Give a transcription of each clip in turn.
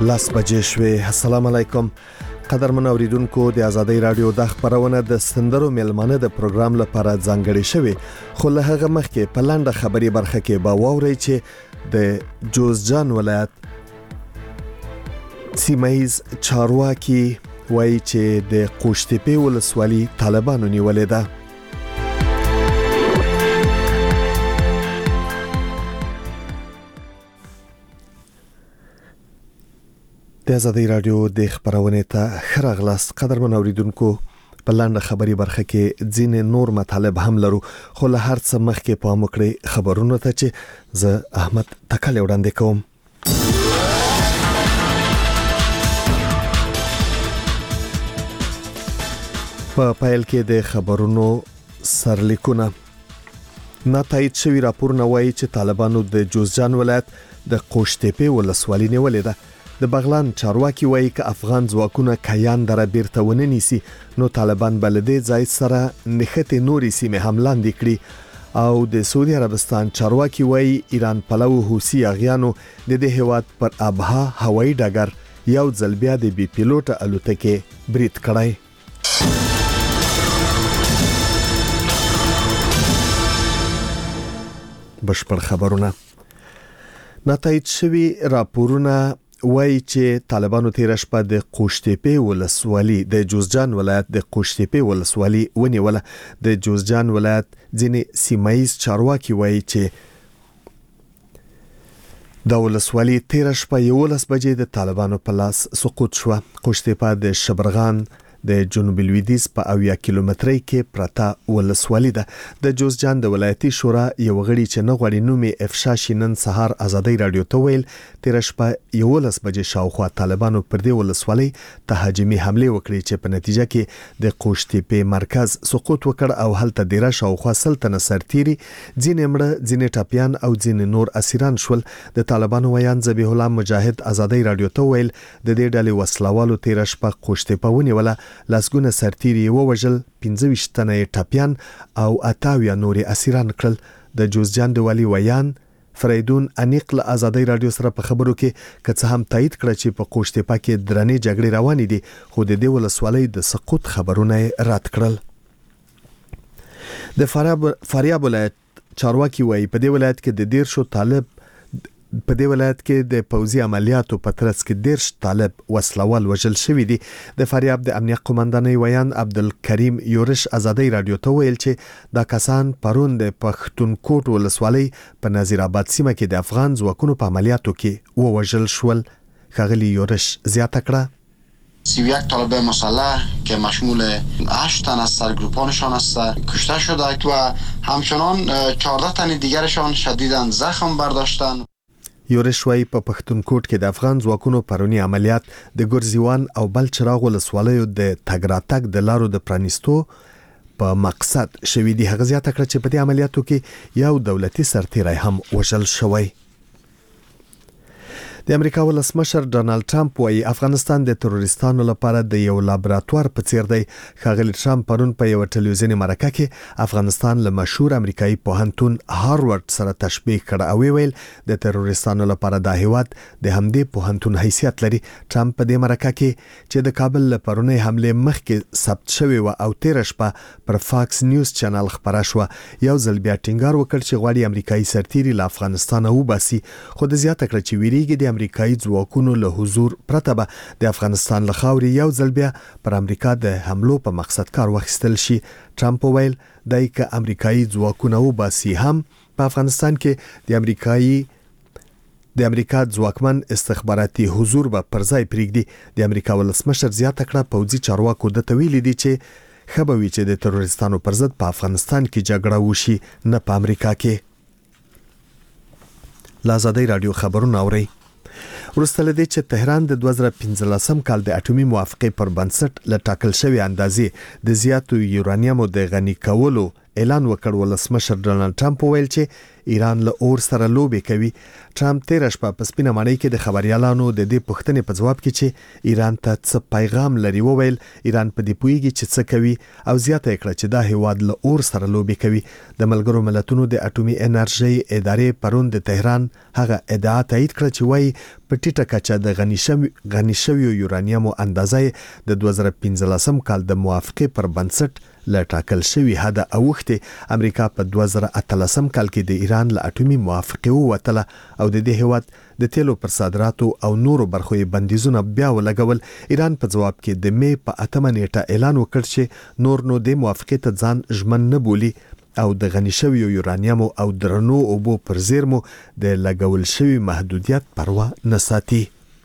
لاس بجې شوې. السلام علیکم قدرمن اوریدونکو، د ازادۍ رادیو د خبرونه د سندرو میلمانه د پروګرام لپاره ځانګړي شوی، خو له هغه مخکې په لنډه خبري برخه کې به واورئ چې د جوزجان ولایت سیمه‌ییز چارواکي وایي چې د قوشتېپې ولسوالي طالبانو نیولې ده. د ازادۍ رادیو د خبرونه ته خراغلاس قدرمن اوریدونکو، په لنډه خبري برخه کې ځینې نور مطالب هم لرو، خو له هر څه مخکې پام وکړئ خبرونه ته چې زه احمد تکل وړاندې کوم. په پایل کې د خبرونو سرلیکونه. ناتایید شوی راپورونه وایي چې طالبانو د جوزجان ولایت د قوشتېپې ولسوالي نیولې ده. د بغلان چارواکي وایي که افغان ځواکونه کیان دره بیرته ونه نیسي، نو طالبان بلدې ځای سره نښتې نورې سیمې هم لاندې کړي. او د سعودي عربستان چارواکي وایي ایران پلو حوثي اغیانو د دې هیواد پر ابها هوایي ډګر یو ځل بیا د بي پیلوټ الوتکې برید کړی. بشپړ خبرونه. ناتایید شوی راپورونه وایي چې طالبانو تیر شپه د قوشتېپې ولسوالي د جوزجان ولایت د قوشتېپې ولسوالي ونیوله. د جوزجان ولایت ځینې سیمه‌ییز چارواکي وایي چې د ولسوالي تیر شپه 11 بجې د طالبانو په لاس سقوط شو. قوشتېپه د شبرغان د جنوب لویدیځ په 80 کیلومترۍ کې پرته ولسوالي ده. د جوزجان د ولایتي شورا یو غړي چې نه غواړي نومې افشا شي نن سهار ازادۍ رادیو ته ویل تیر شپه 11 بجې شاوخوا طالبانو پر دې ولسوالي تهاجمي حمله وکړي چې په نتیجه کې د قوشتېپې مرکز سقوط وکړ او هلته ډیره شاوخوا سلطنه سرتيري ځینې مړه ځینې ټاپیان او ځینې نور اسیران شول. د طالبانو ویان ذبیح الله مجاهد ازادۍ رادیو ته ویل د دې ډلې وسلوالو تیر شپه قوشتېپه ونیوله، لاسګونه سرتيري ووجل، 25 تنه ټاپیان او 28 نورې اسیران کړل. د جوزجان د والی ویان فریدون انیق له ازادۍ رادیو سره په خبرو کې کڅ هم تایید کړ چې په قوشتېپه کې درنې جګړې روانې دي، خو د دې ولسوالۍ د سقوط خبرونه رد کړل. د فاریاب ولایت چارواکي وایي په دې ولایت کې د 13 طالب په دې ولایت کې د پوځي عملیاتو په ترڅ کې 13 طالب وسلوال وژل شوی دي. د فاریاب د امنیت قومندانۍ ویان عبدالکریم یورش ازادۍ رادیو ته ویل چې دا کسان پرون د پښتونکوټ ولسوالۍ په نذیر آباد سیمه کې د افغان ځواکونو په عملیاتو کې وژل شول. ښاغلي یورش زیاته کړه 31 طالب مسلح که مشمول 8 تن از سرگروپانشان است کشته شده و همچنان 14 تن دیگرشان شدیداً زخم برداشتند. یورش وایي په پښتونکوټ کې د افغان ځواکونو پرونی عملیات د ګرزیوان او بلچراغ ولسوالیو د تګ راتګ د لارو د پرانیستو په مقصد شوی دی. هغه زیاته کړه چې په دې عملیاتو کې یو دولتي سرتیری هم وژل شوی. د امریکا ولسمشر ډونالد ټرمپ وایي افغانستان د تروریستانو لپاره د یو لابراتوار په څیر دی. ښاغلي ټرمپ پرون په یو ټلویزیوني مرکه کې افغانستان له مشهور امریکایي پوهنتون هاروارد سره تشبیه کړ او ویل د تروریستانو لپاره د هیواد د همدې پوهنتون حیثیت لري. ټرمپ په دې مرکه کې چې د کابل له پرونی حمله مخکې ثبت شوی و او تیر شپه پر فاکس نیوز چینل خبره شو، یو ځل بیا ټینګار وکړ چې غواړي امریکایي سرتیري له افغانستان وباسي، خو د زیاته کړ چې ویریږي د امریکایي ځواکونو له حضور پرته به د افغانستان له خاورې یو ځل بیا پر امریکا د حملو په مقصد کار واخیستل شي. ټرمپ ویل دای که امریکایي ځواکونه وباسي هم په افغانستان کې د امریکا ځواکمن استخباراتي حضور به پر ځای پرېږدي. د امریکا ولسمشر زیاته کړه پوځي چارواکو د تویل دي چې خبروي چې د تروریستانو پر ضد په افغانستان کې جګړه وشي نه په امریکا کې. لازادۍ رادیو خبرونه اوري. وروسته له دې چې تهران د 2015 کال د اټومي موافقې پر بنسټ له ټاکل شوی اندازې د زیاتو یورانیمو د غني کولو اعلان وکړ، ولسمشر ډونالد ټرمپ ویل چې ایران له اور سره لوبې کوي. ټرمپ تیر شپه په سپینه ماڼۍ کې د خبريالانو د دې پوښتنې په جواب کې چې ایران ته څه پیغام لري وویل ایران په دې پویږي چې څه کوي او زیاته کړه چې دا هیواد له اور سره لوبې کوي. د ملګرو ملتونو د اټومي انرژي ادارې پرون د تهران هغه ادعا تایید کړه چې وایي په ټیټه کچه د غني شویو یورانیمو اندازې د 2015 کال د موافقې پر بنسټ له ټاکل شوی حد اوخته امریکا په 2013 کال کې د ایران له اټومي موافقې ووتله او د دې هیواد د تیلو پر صادراتو او نورو برخو بندیزونه بیا ولګول. ایران په جواب کې د می په 8 نیټه اعلان وکړ چې نور نو د موافقې ته ځان ژمن نه بولي او د غني شویو یورانیمو او درنو اوبو پر زیرمو د لګول شوی محدودیت پروا نه ساتي.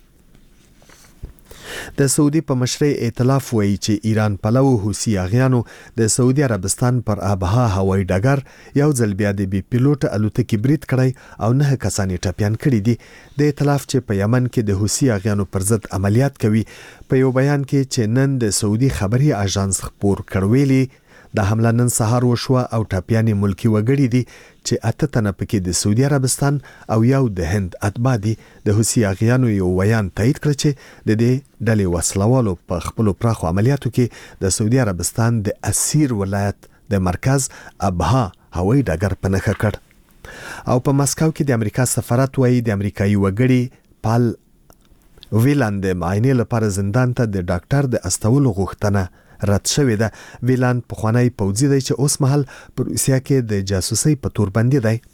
د سعودي په مشرۍ ائتلاف وایي چې ایران پلو حوثي اغیانو د سعودي عربستان پر آبها هوایي ډګر یو ځل بیا د بي پیلوټ الوتکې برید کړی او 9 کسان ټپيان کړي دي. د ائتلاف چې په یمن کې د حوثي اغیانو پر ضد عملیات کوي په یو بیان کې چې نن د سعودي خبري اژانس خبر کړویلي د حمله نن سهار وشوه او ټپيان ملکی وګړي دي چې 8 تنه پکې د سعودي عربستان او یو د هند اتباع دي. د حوثي اغیانو یو بیان تایید کړ چې د دې ډلې وسلوالو په خپل پراخو عملیاتو کې د سعودي عربستان د اسیر ولایت د مرکز ابها هوایي ډګر په نښه کړ. او په مسکو کې د امریکا سفارت وایي د امریکایي وګړي پال ویلان د معاینې لپاره زندان ته د ډاکټر د استولو غوښتنه رد شوې ده. ویلان په خوانی پوځي دی چې اوس مهال پر روسیا کې د جاسوسي په تور باندې دی.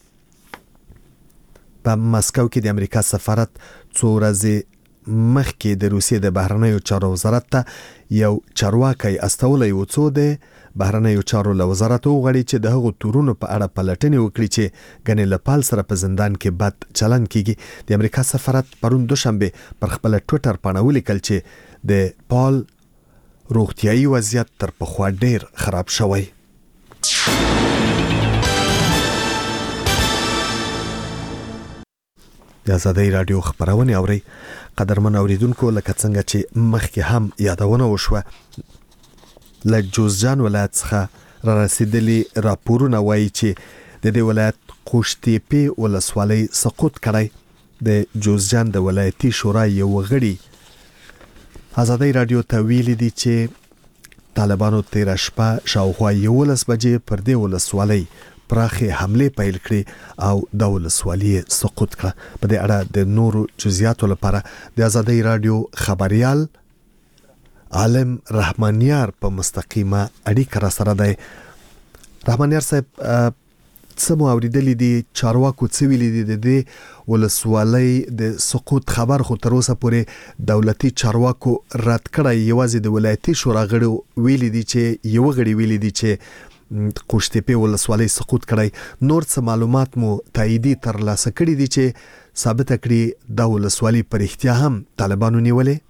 په مسکو کې د امریکا سفارت څو ورځې مخکې د روسیې د بهرنیو چارو وزارت ته یو چارواکي استولې و څو د بهرنیو چارو له وزارت وغوړي چې د هغو تورونو په اړه پلټنې وکړي چې غنې لپال سره په زندان کې بد چلن کیږي. د امریکا سفارت پرون دوشنبه پر خپل ټوئیټر باندې ولیکل چې د پال روغتیايي وضعیت تر پخوا ډیر خراب شوی. د آزادۍ رادیو خبرونه اوري. قدرمن اوریدونکو لکه څنګه چې مخکې هم یادونه وشوه له جوزجان ولایت څخه را رسیدلي راپورونه وایي چې د دې ولایت قوشتېپې ولسوالۍ سقوط کړی. د جوزجان د ولایتي شورا یو غړي آزادۍ رادیو ته ویلي دي چې طالبانو تیر شپه شاوخوا 11 بجې پر دې ولسوالۍ پراخه حمله پیل کړې او د ولسوالۍ سقوط کړه. په دې اړه د نورو جزئیاتو لپاره د آزادۍ رادیو خبريال عالم رحمانیار په مستقیمه اړیکه را سره دی. رحمانیار صاحب سمو اوریدلې دي چارواکو څه ویلي دي د ولسوالۍ د سقوط خبر خو تر اوسه پورې دولتي چارواکو رد کړی. یوازې د ولایتي شورا غړي ویلي دي چې یو غړي ویلي دي چې قوشتېپې ولسوالۍ سقوط کړی. نور څه معلومات مو تاییدي ترلاسه کړي دي چې ثابت کړي د ولسوالۍ پر احتیا هم طالبانو نیولې؟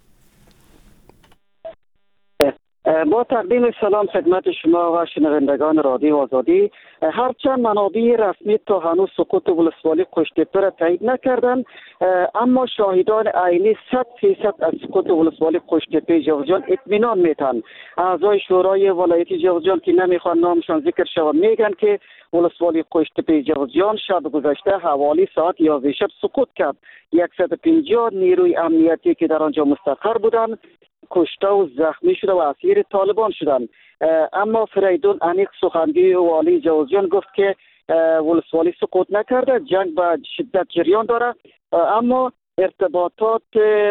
با تقدیم سلام خدمت شما و شنوندگان رادیو آزادی. هرچند منابع رسمی تا هنوز سقوط ولسوالی قوشتېپه را تایید نکردند، اما شاهدان عینی 100% از سقوط ولسوالی قوشتېپه جوزجان اطمینان میتن. اعضای شورای ولایتی جوزجان که نمیخوان نامشان ذکر شود میگن که ولسوالی قوشتېپه جوزجان شب گذشته حوالی ساعت 11 شب سقوط کرد. 150 نیروی امنیتی که در آنجا مستقر بودند کشته و زخمی شده و اسیر طالبان شدند. اما فریدون انیق سخنگوی والی جوزجان گفت که ولسوالی سقوط نکرده، جنگ به شدت جریان داره، اما ارتباطات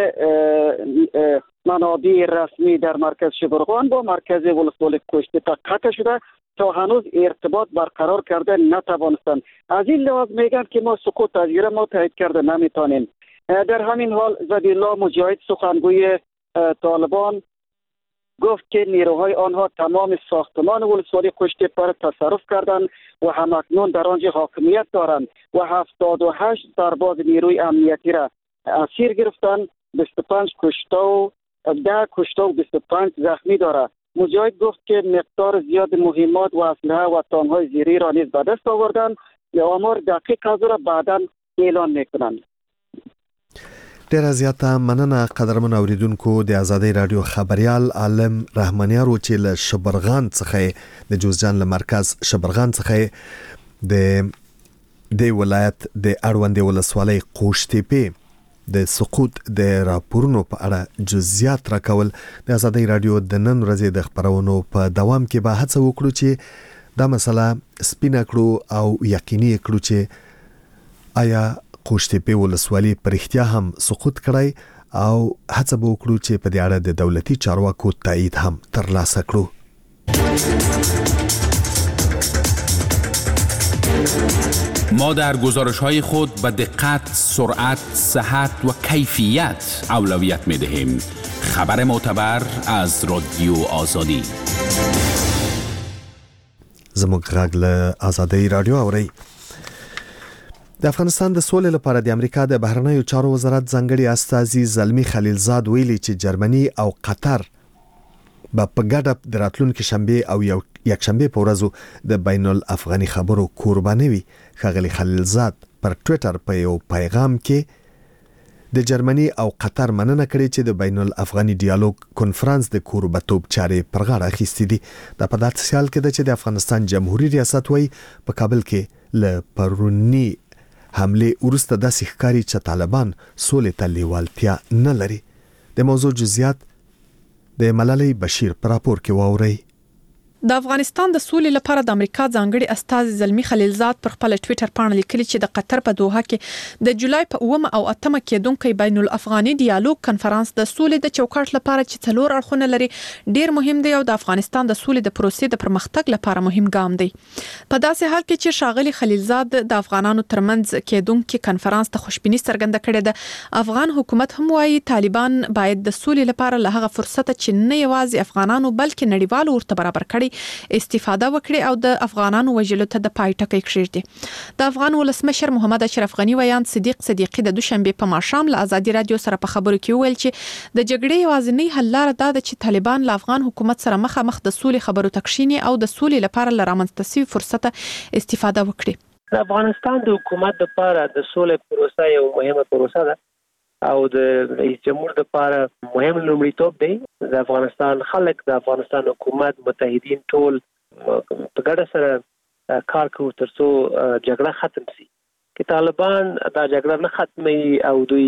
منابع رسمی در مرکز شبرغان با مرکز ولسوالی قوشتېپه قطع شده تا هنوز ارتباط برقرار کرده نتوانستند. از این لحاظ میگن که ما سقوط تغییر ما تایید کرده نمیتونیم. در همین حال زبیرالله مجاهد سخنگوی طالبان گفت که نیروهای آنها تمام ساختمان ولسوالی قوشتېپه را تصرف کردند و همکنون در آنجا حاکمیت دارند و 78 سرباز نیروی امنیتی را اسیر گرفتند. 25 کشته و 10 کشته و 25 زخمی دارد. مجاهد گفت که مقدار زیاد مهمات و اسلحه و تانک‌های زیری را نیز به دست آوردند. آمار دقیق از را بعداً اعلان میکنند. ډیره زیاته مننه قدرمن اوریدونکو. د آزادۍ رادیو خبريال عالم رحمانیار چې له شبرغان څخه د جوزجان له مرکز شبرغان څخه د د ولایت د اړوند ولسوالۍ قوشتېپې د سقوط د راپورونو په اړه جزئیات راکول د ازادي رادیو د نن ورځې د خبرونو په دوام کې به هڅه وکړو چې دا مسله سپینه کړو او یقیني کړو چې آیا قوشتېپې ولسوالۍ پر اختیا هم سقوط کړای او هڅه وکړو چې په دې اړه د دولتي چارواکو تایید هم ترلاسه کړو. ما در گزارش‌های خود به دقت، سرعت، صحت و کیفیت اولویت می‌دهیم. خبر معتبر از رادیو آزادی. زموږ غږ له آزادۍ رادیو اوري. د افغانستان د سولې لپاره د امریکا د بهرنیو چارو وزارت ځانګړي استازي زلمی خلیلزاد ویلي چې جرمني او قطر په ګډه د راتلونکي شنبه او یکشنبه په ورځو د بین الافغاني خبرو قرباني وي. ښاغلي خلیلزاد پر ټوئیټر په یو پیغام کې د جرمني او قطر مننه کړې چې د بین الافغاني ډیالوګ کنفرانس د کوربتوب چارې پر غاړه اخیستې دي. دا په داسې حال کې ده چې د افغانستان جمهوریت ریاست وایي په کابل کې له پرونی حمله وروسته داسې ښکاري چې طالبان سولې ته لیوالتیا نه لري. د موضوع جزئیات د ملالۍ بشیر پر راپور کې واوري. د افغانستان د سولې لپاره د امریکا ځانګړي استازي زلمی خلیلزاد پر خپل ټوئیټر باندې لیکلي چې د قطر په دوحه کې د جولای په 9 او 8 کېدونکو بین الافغاني ډیالوګ کنفرانس د سولې د چوکاټ لپاره چې څلور اړخونه لري ډیر مهم دی او د افغانستان د سولې د پروسې د پرمختګ لپاره مهم ګام دی. په داسې حال کې چې ښاغلي خلیلزاد د افغانانو ترمنځ کېدونکو کنفرانس ته خوشبیني څرګنده کړې ده، افغان حکومت هم وايي طالبان باید د سولې لپاره له هغه فرصت چې نه یوازې افغانانو بلکې نړیوالو ورته برابر کړي استفاده وکړي او د افغانانو وژلو ته د پای ټکی کېږدي. د افغان ولسمشر محمد اشرف غنی ویاند صدیق صدیقی د دوشنبه په ماښام له ازادي رادیو سره په خبرو کې ویل چې د جګړې یوازینی حل لاره دا ده چې طالبان له افغان حکومت سره مخامخ د سولې خبرو تکشینی او د سولې لپاره لرامنځته شوي فرصت استفاده وکړي. د افغانستان د حکومت لپاره د سولې پروسه یو مهمه پروسه ده او د رئیس جمهور لپاره مهم لومړیتوب دی. د افغانستان خلک، د افغانستان حکومت، متحدین ټول په ګډه سره کار کوي ترڅو جګړه ختم شي. که طالبان دا جګړه نه ختمي او دوی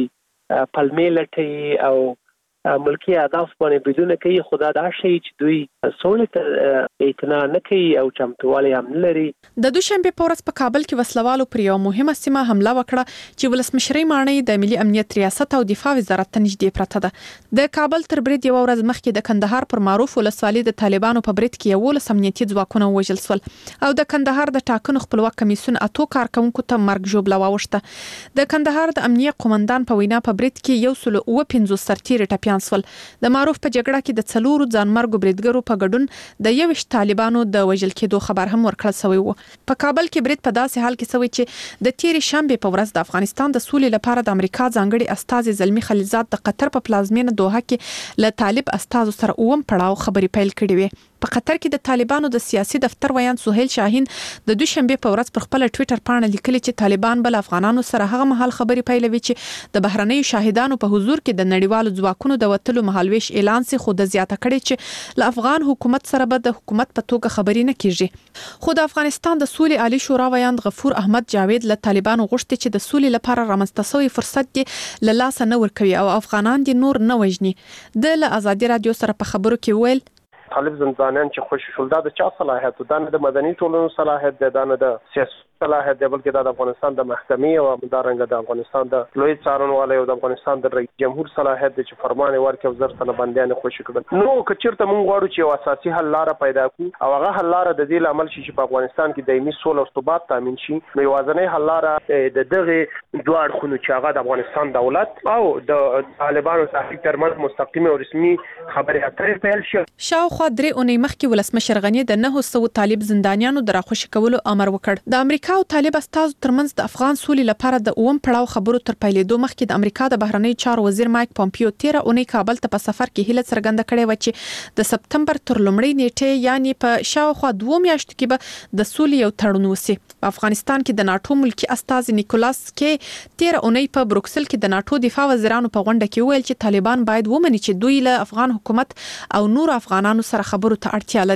پلمې لټي او ملکی اهداف باندې بدون کوي، خدا دا شي چې دوی سولې ته اعتنا نه کوي او چمتووالی هم لري. د دوشنبه په ورځ په کابل کې وسلوالو پر یو مهمه سیمه حمله وکړه چې ولسمشرۍ ماڼۍ د ملي امنیت ریاست او دفاع وزارت ته نږدې پرته ده. د کابل تر برید یو ورځ مخکې د کندهار پر معروف ولسوالۍ د طالبانو په برید کې 11 امنیتي ځواکونه وژل شول او د کندهار د ټاکنو خپلواک کمیسیون اتو کارکونکو ته مرګ ژوبله واوښته. د کندهار د امنیت قومندان په وینا په برید کې 150 سرتیري ټپیان سول. د معروف په جګړه کې د څلورو ځانمرګو بریدګرو په ګډون د 21 طالبانو د وژل کېدو خبر هم ورکړل شوی و. په کابل کې برید په داسې حال کې شوی چې د تیرې شنبه په ورځ د افغانستان د سولې لپاره د امریکا ځانګړي استازي زلمی خلیلزاد د قطر په پلازمینه دوحه کې له طالب استازو سره اوم پړاو خبرې پیل کړې وې. په قطر کې د طالبانو د سیاسي دفتر ویاند سهیل شاهین د دوشنبه په ورځ پر خپل ټوئیټر باندې لیکلي چې طالبان بل افغانانو سره هغه مهال خبرې پیلوي چې د بهرنیو شاهدانو په حضور کې د نړیوالو ځواکونو د وټلو مهالويش اعلان سي خو د زیاته کړي چې له افغان حکومت سره به د حکومت په توګه خبرې نه کیږي. خو د افغانستان د سولې عالی شورا ویاند غفور احمد جاوید له طالبانو غوښتي چې د سولې لپاره رامنځته شوی فرصت دی له لاس نه ورکوي او افغانان دي نور نه وژني. د ازادي رادیو سره په خبرو کې ویل طالب زندانیان چې خوشی شول دا د چا صلاحیت ده؟ نه د مدني ټولنو صلاحیت ده، دا نه د سیاسي صلاحیت ده، بلکې دا د افغانستان د محکمې او همدارنګه د افغانستان د لوی څارنوالۍ او د افغانستان د رئیس جمهور صلاحیت ده چې فرمان ورکړي او زر سره بندیان خوشی کړي. نو که چیرته موږ غواړو چې یو اساسي حل لاره پیدا کړو او هغه حل لاره د دې لامل شي چې په افغانستان کې دایمي سوله او ثبات تامین شي، نو یوازینی حل لاره د دغه دوه اړخونو چې هغه د افغانستان دولت او د طالبانو تحریک ترمنځ مستقیم او رسمي خبرې اترې پیل شي. شاوخوا 3 اونۍ مخکې ولسمشر غنی د 900 طالب زندانیانو د راخوشي کولو امر وکړ. د امریکا او طالب استازو ترمنځ د افغان سولې لپاره د اوم پړاو خبرو تر پیلېدو مخکې د امریکا د بهرنیو چارو وزیر مایک پومپیو 13 اونۍ کابل ته په سفر کې هیله څرګنده کړې و چې د سپتمبر تر لومړۍ نیټې یعنی په شاوخوا 2 میاشتو کې به د سولې یو تړون وشي. په افغانستان کې د ناتو ملکی استازي نیکولاس کې 13 اونۍ په بروکسل کې د ناتو دفاع وزیرانو په غونډه کې ویل چې طالبان باید ومني چې دوی له افغان حکومت او نور افغانانو سره خبرو ته اړتیا لري.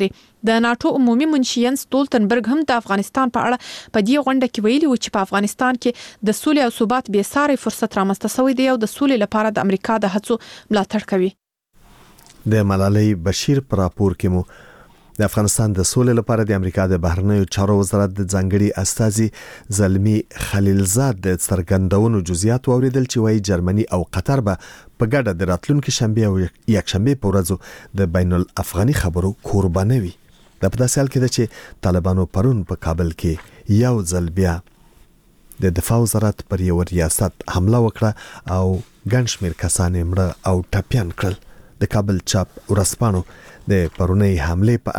د ناتو عمومي منشي ینس ستولتنبرګ هم د افغانستان په اړه په دې غونډه کې ویلي و چې په افغانستان کې د سولې او ثبات بې ساري فرصت رامنځته شوی دی او د سولې لپاره د امریکا د هڅو ملاتړ کوي. د ملالۍ بشیر پر راپور کې مو د افغانستان د سولې لپاره د امریکا د بهرنیو چارو وزارت د ځانګړي استازي زلمی خلیلزاد د څرګندونو جزئیات اوریدل چې وايي جرمني او قطر به په ګډه د راتلونکي شنبه او یکشنبه په ورځو د بین الافغاني خبرو قرباني وي. د په داسې حال کې چې طالبانو پرون په کابل کې یو ځل بیا د دفاع وزارت پر یو ریاست حمله وکړه او ګڼ شمېر کسان مړه او ټپیان کړل. د کابل چاپ ورځپاڼو د پرونی حمله په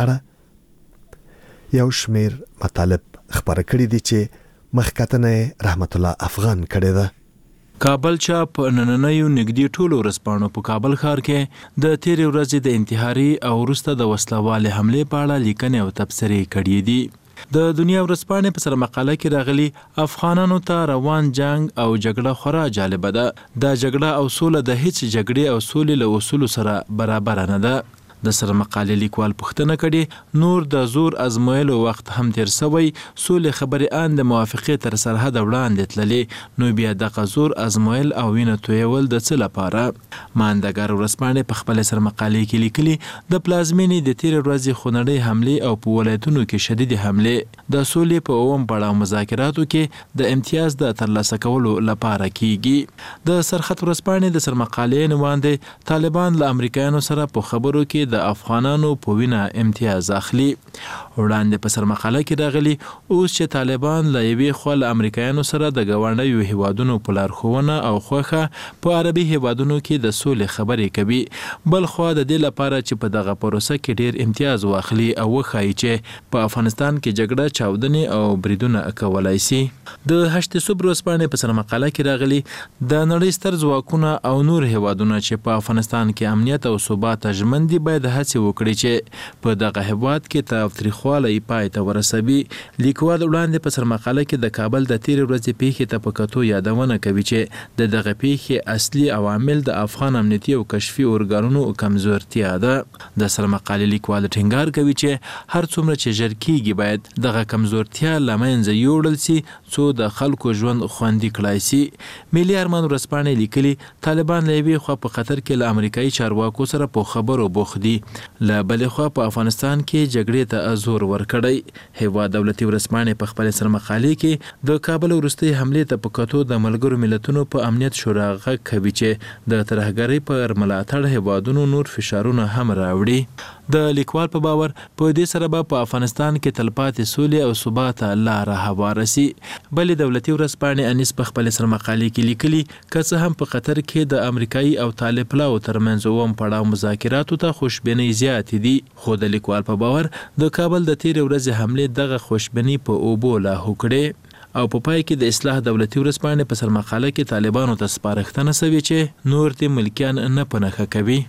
اړه یو شمېر مطالب خبره کړي دي چې مخکتنه رحمت الله افغان کړي ده. کابل چاپ نننیو نګدي ټولو ورځپاڼو په کابل ښار کې د تیرې ورځې د انتحاري او وروسته د وسلوالې حمله په اړه لیکنې او تبصرې کړي دي. د دنیا ورځپاڼې په سر مقاله کې راغلي افغانانو ته روان جنگ او جګړه خورا جالبه ده. دا جګړه او سوله د هیڅ جګړې او سولې له اصولو سره برابر نه ده. د سر مقالې لیکوال پوښتنه کړي نور د زور ازمویلو وخت هم تیر سوی سولې خبرې ان د موافقې تر سرحد وړاندې تللې نو بیا د زور ازمویل او وینه تویول د څه لپاره. ماندګار ورځپاڼې په خپل سر مقالې کې لیکلي د پلازمینې د تیر ورځې خونړۍ حمله او په ولایتونو کې شدید حمله د سولې په اوم پړاو مذاکراتو کې د امتیاز د ترلاسه کولو لپاره کیږي. د سرخط ورځپاڼې د سر مقالې نوانده طالبان له امریکایانو سره په خبرو کې د افغانانو په وینا امتیاز اخلي. وړاندې په سر مقاله کې راغلي اوس چې طالبان له یوې خوا له امریکایانو سره د ګاونډیو هیوادونو په لارښوونه او خوښه په عربي هیوادونو کې د سولې خبرې کوي. بل خوا د دې لپاره چې په دغه پروسه کې ډیر امتیاز واخلي او وښایي چې په افغانستان کې جګړه چاودنې او بریدونه کولای شي. د هشت صبح ورځپاڼې په سر مقاله کې راغلي د نړۍ ستر ځواکونه او نور هیوادونه چې په افغانستان کې امنیت او ثبات ژمن دي باید هڅه وکړي چې په دغه هیواد کې تاوتریخوالی پای ته ورسوي. لیکوال وړاندې په سر مقاله کې د کابل د تیر ورځې پیښې ته په کتو یادونه کوي چې د دغه پیښې اصلي عوامل د افغان امنیتي او کشفي ارګانونو کمزورتیا ده. د سر مقالې لیکوال ټینګار کوي چې هر څومره چې ژر کیږي باید دغه کمزورتیا له منځه یوړل شي څو د خلکو ژوند خوندي کړای شي. ملي ارمان ورځپاڼې لیکلي طالبان له یوې خوا په قطر کې له امریکایي چارواکو سره په خبرو بوخت دي له بلې خوا په افغانستان کې جګړې ته زور ورکړی. هیواد دولتي ورځپاڼې په خپل سر مقالې کې د کابل وروستۍ حملې ته په کتو د ملګرو ملتونو په امنیت شورا غږ کوي چې د ترهګرۍ پر ملاتړ هیوادونو نور فشارونه هم راوړي. د لیکوال په باور په دې سره به په افغانستان کې تلپاتې سولې او ثبات لاره هواره شي. بلې دولتي ورځپاڼې انیس په خپل سر مقالې کې لیکلي که څه هم په قطر کې د امریکایي او طالب پلاو ترمنځ اوم پړاو مذاکراتو ته خوشبینۍ زیاتې دي خو د لیکوال په باور د کابل د تیر ورځې حمله دغه خوشبینۍ په اوبو لاهو کړي او په پای کې د اصلاح دولتي ورځپاڼې په سر مقاله کې طالبانو ته سپارښتنه شوې چې نور دې ملکیان نه پنهخه کوي.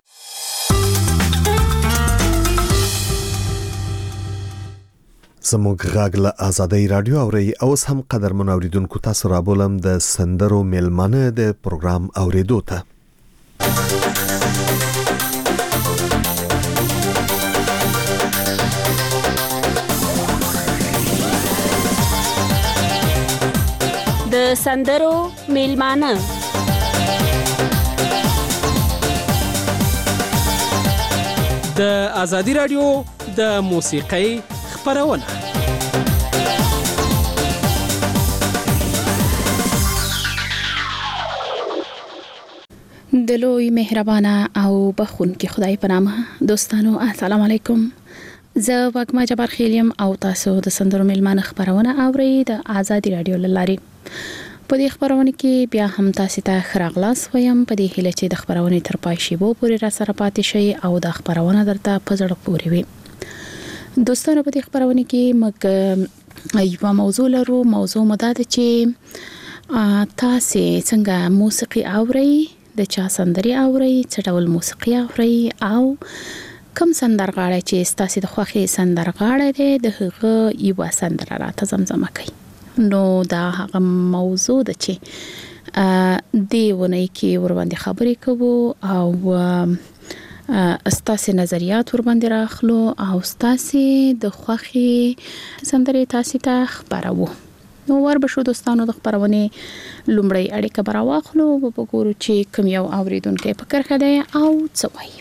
زموږ غږ له آزادۍ رادیو اوري اوس هم قدرمن اوریدونکو تاسو را بولم د سندرو میلمانه د پروګرام اوریدو ته. د سندرو میلمانه د آزادۍ رادیو د موسیقۍ خبرونه. د لوی مهربانه او بخښونکي خدای په نامه دوستانو السلام علیکم. زه واګما جبار خیلیم او تاسو د سندرو میلمانه خبرونه اورئ د آزادۍ رادیو لارې. په دې خبرونه کې بیا هم تاسو ته خراغلاس ویم په دې هیله چې د خبرونه تر پای شي وو پورې را سره پاتې شي او د خبرونه درته په زړه پورې وي. دوستانو په دې خبرونه کې موږ یو موضوع لرو. موضوع مدته چې تاسو څنګه موسیقي اورئ، د چا سندري اورئ، څه ډول موسیقي اورئ او کوم سندرغاړی چې تاسو د خوښي سندرغاړی دی د هغه یو سندره راته زمزمه کوي. نو دا هغه موضوع ده چې دی ونه کې ور باندې خبرې کوو او استاسې نظریات ور باندې راخلو او استاسې د خوخي سندرې تاسو ته خبرو. نو ور بشو دوستانو د خبرونه لومړی اړیکه براواخلو او وګورو چې کوم یو اوریدونکو په کرخه دی او څه وایي.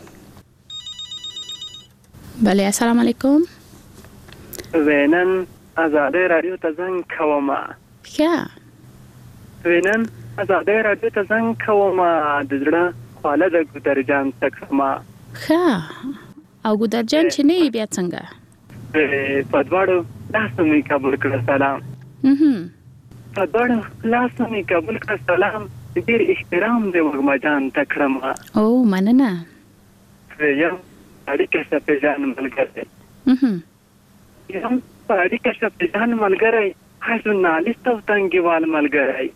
بله السلام علیکم. وینن آزادی رادیو ته زنګ کوم. وینن آزادی رادیو ته زنګ کوم د زړه خاله د ګودرجان تکما. او ګودرجان چې نه بیا څنګه په دواړو لاسو می قبول کړ سلام. په دواړو لاسو می قبول کړ سلام. ډیر احترام دی ورما جان تکړم. او مننه. یم اړیکه شپجان ملګری. یم اړیکه شپجان ملګری. ژورنالیست او تنګیوال ملګری.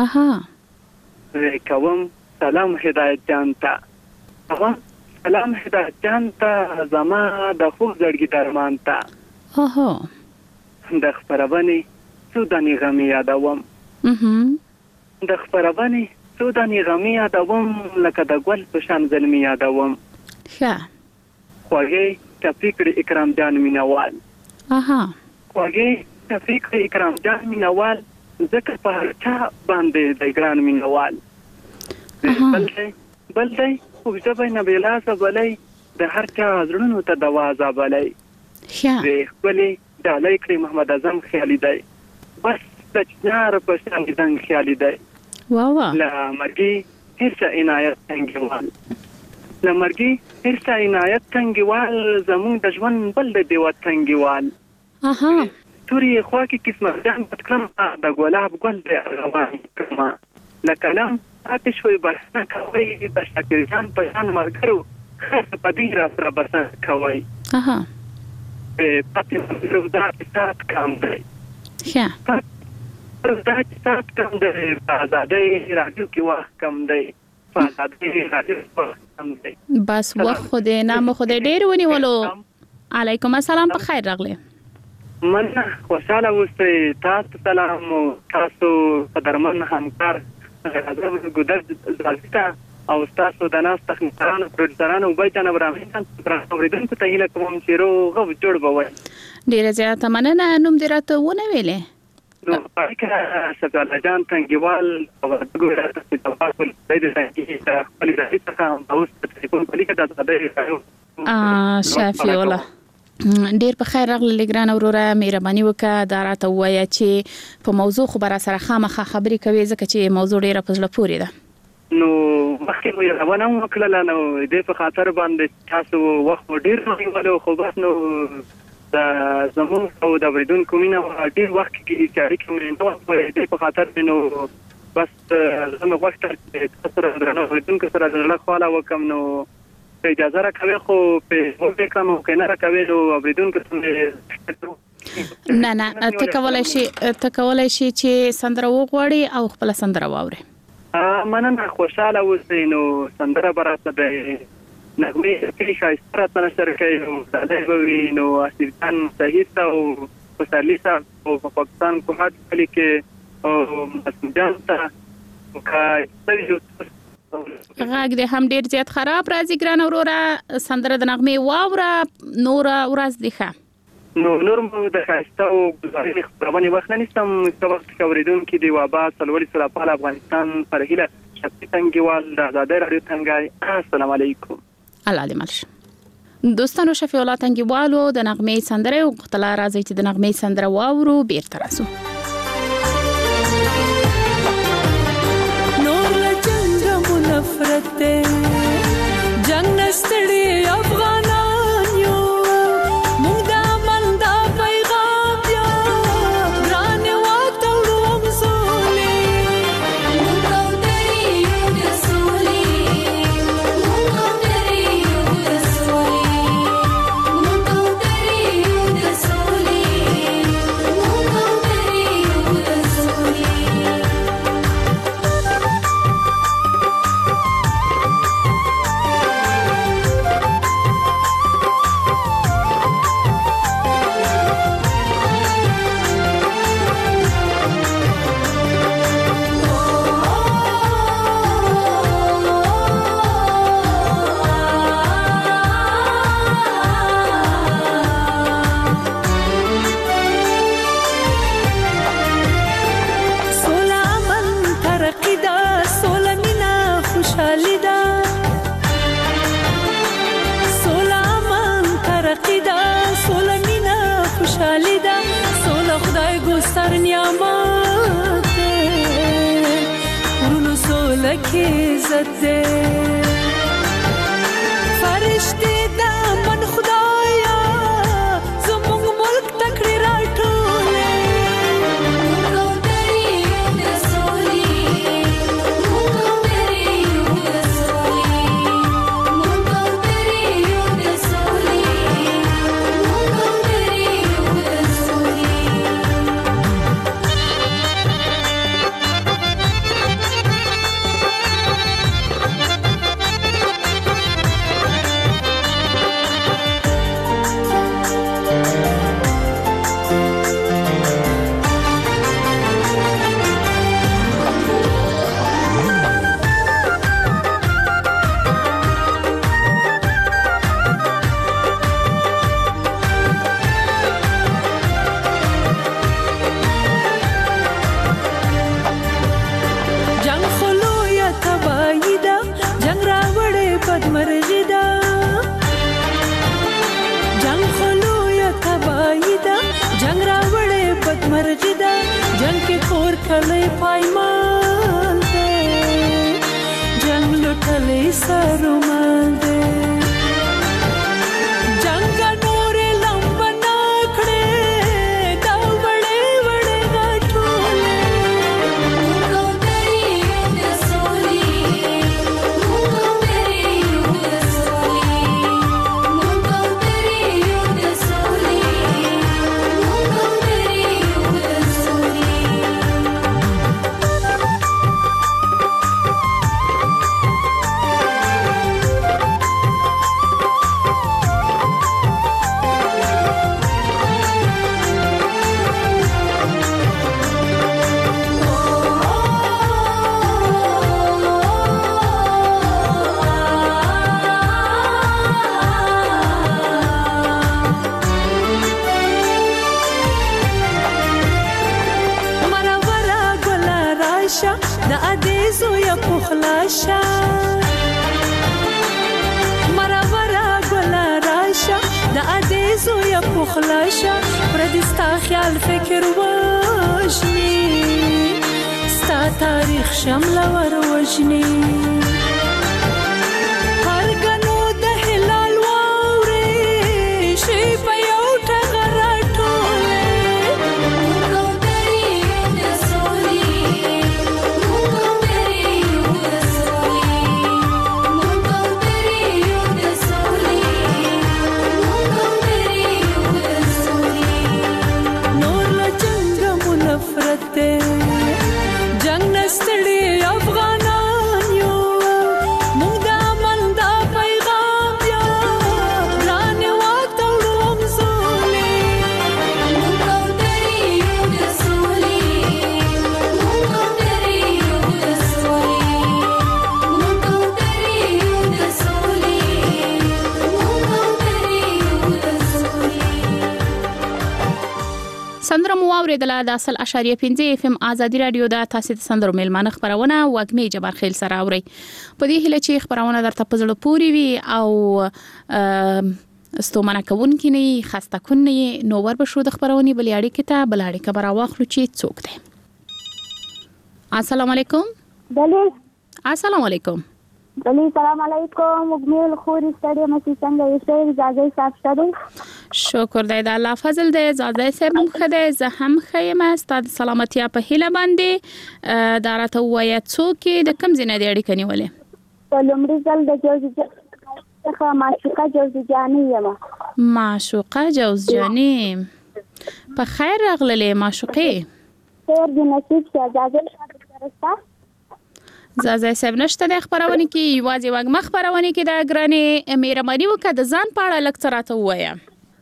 کوم سلام هدایت جان ته. سلام هدایت جان ته زما د خوب زړګي درمان ته. د خبرونه سودانی غمی یادوم. د خبرونه سودانی غمی یادوم لکه د ګل په شان زلمی یادوم. خوږی تفکر اکرام جان مینوال. خوږی تفکر اکرام جان مینوال ذکر په هر چا باندې د ګران مینوال. بل دی خوږه نه بلاسه بلای د هر چا زړونو ته دوازه بلای. خپل ډالۍ کړی محمد اعظم خیالي دی. بس د چنار په شان زنګ خیالي دی. لا مرګي هرڅ عنایت څنګهوال. لا مرګي هرڅ عنایت څنګهوال زمون د ژوند بل د دیوت څنګهوال. توري خوا کې قسمت جان پتکلم د ګلاب ګل دی روان کما. لکلام آتش وي بسنه کوي د شکر جان په شان مرګرو خاص پدې را سره بسنه کوي. پاتې روزات سات کم دی. روزات سات کم دی. آزادی رادیو کې وخت کم دی. آزادی رادیو کم دی. بس وخت خو دې نام خو دې ډېر ونیولو. علیکم السلام په خیر راغلی. مننه خوشاله اوسئ. تاسو سلام او تاسو قدرمن همکار ګودر زالتا او تاسو د ناس تخنیکانو پروډوسرانو بایتان ابراهیم اوریدونکو ته هیله کوم چې روغ جوړ بوي. ډیره زیاته مننه. نوم دې راته ونه ویلې؟ نو پاکه سپاله جان تنګیوال او ګوره تاسو ته په دې ځای کې خپل ځای څخه اوس په ټلیفون کې دا ځای شافي ولا ډیر په خیر راغلی لګران اوروره. مهرباني وکړه دا راته وایي چې په موضوع خبره سره خامخا خبرې کوي ځکه چې موضوع ډیره په زړه پورې ده. نو مخکې مو روانه وکړه نو دې په خاطر باندې تاسو وخت ډیر نیولو خو بس نو د زمون او د اوریدونکو مینه ډیر وخت کې چې اړیکې مې نو دې په خاطر نو بس زموږ وخت تر درنو اوریدونکو سره د خواله وکم. نو اجازه راکوي خو په موږ کوم کنه راکوي نو اوریدونکو نه ته کولای شي چې سندره وغوړي او خپل سندره واوري. مننه خوشاله اوسئ. نو سندره براته د نغمه کې شایسته تر سره کوي نو دا وی نو اسیدان صحیح او پسرلیسا او پاکستان کو هات کلی کې او مسجد ته وکای غاګ دې هم ډیر زیات خراب راځي ګران اوروره. سندره د نغمه واوره نور ورځ دی ښه. نور مو د خاصه او ظاهري خبرونه وخت نه نستم چې وخت کوریدونکو دی وابا سلوري سره په افغانستان پر هیله شپې تنګیوال د آزادی رادیو تنګای. السلام علیکم. الله دې مل. دوستانو شفیع الله تنګیوالو د نغمه سندره او غتلا راځي چې د نغمه سندره واورو بیرته راسو. نفرت جنگ نستړي افغانان یو موږ د عمل دا پیغام یا ګران واته ورومزولې موږ کوتري د سولې موږ کوتري د سولې موږ کوتري د سولې موږ کوتري عزت دے فرشتے دا من خدایا زمونږ ملک تکړه راټولې سندره مو اوریدله د 100.5 اف ام ازادي رادیو د تاسو د سندرو میلمانه خبرونه وګمې جبر خیل سره اوري په دې هله چې خبرونه درته پزړه پوری وي او ستومنه کوون کې نه خسته کون نه نو ور به شو د خبرونه بلیاړي کې ته بلاړي خبر واخلو چې څوک دی. السلام علیکم. بله السلام علیکم. بله سلام علیکم. وګمیل خوري ستړي مې څنګه یې زاګي صاحب شته. شکر دی د الله فضل دی زاده صاحب مخده زه هم خیمه ستاسو سلامتی په هیله باندې دا راته وایي څوک د کم زینه دی اړیکه نیولې په لومړي ځل د څخه معشوقه جوزجاني یم. معشوقه جوزجاني په خیر راغلې معشوقه خیر دې نصیب شه زاده سره زازای صاحب نشته د خبرونه کې یوازې وګ خبرونه کې د ګرانې مهرباني وکړه د ځان په اړه لکچراته وایا.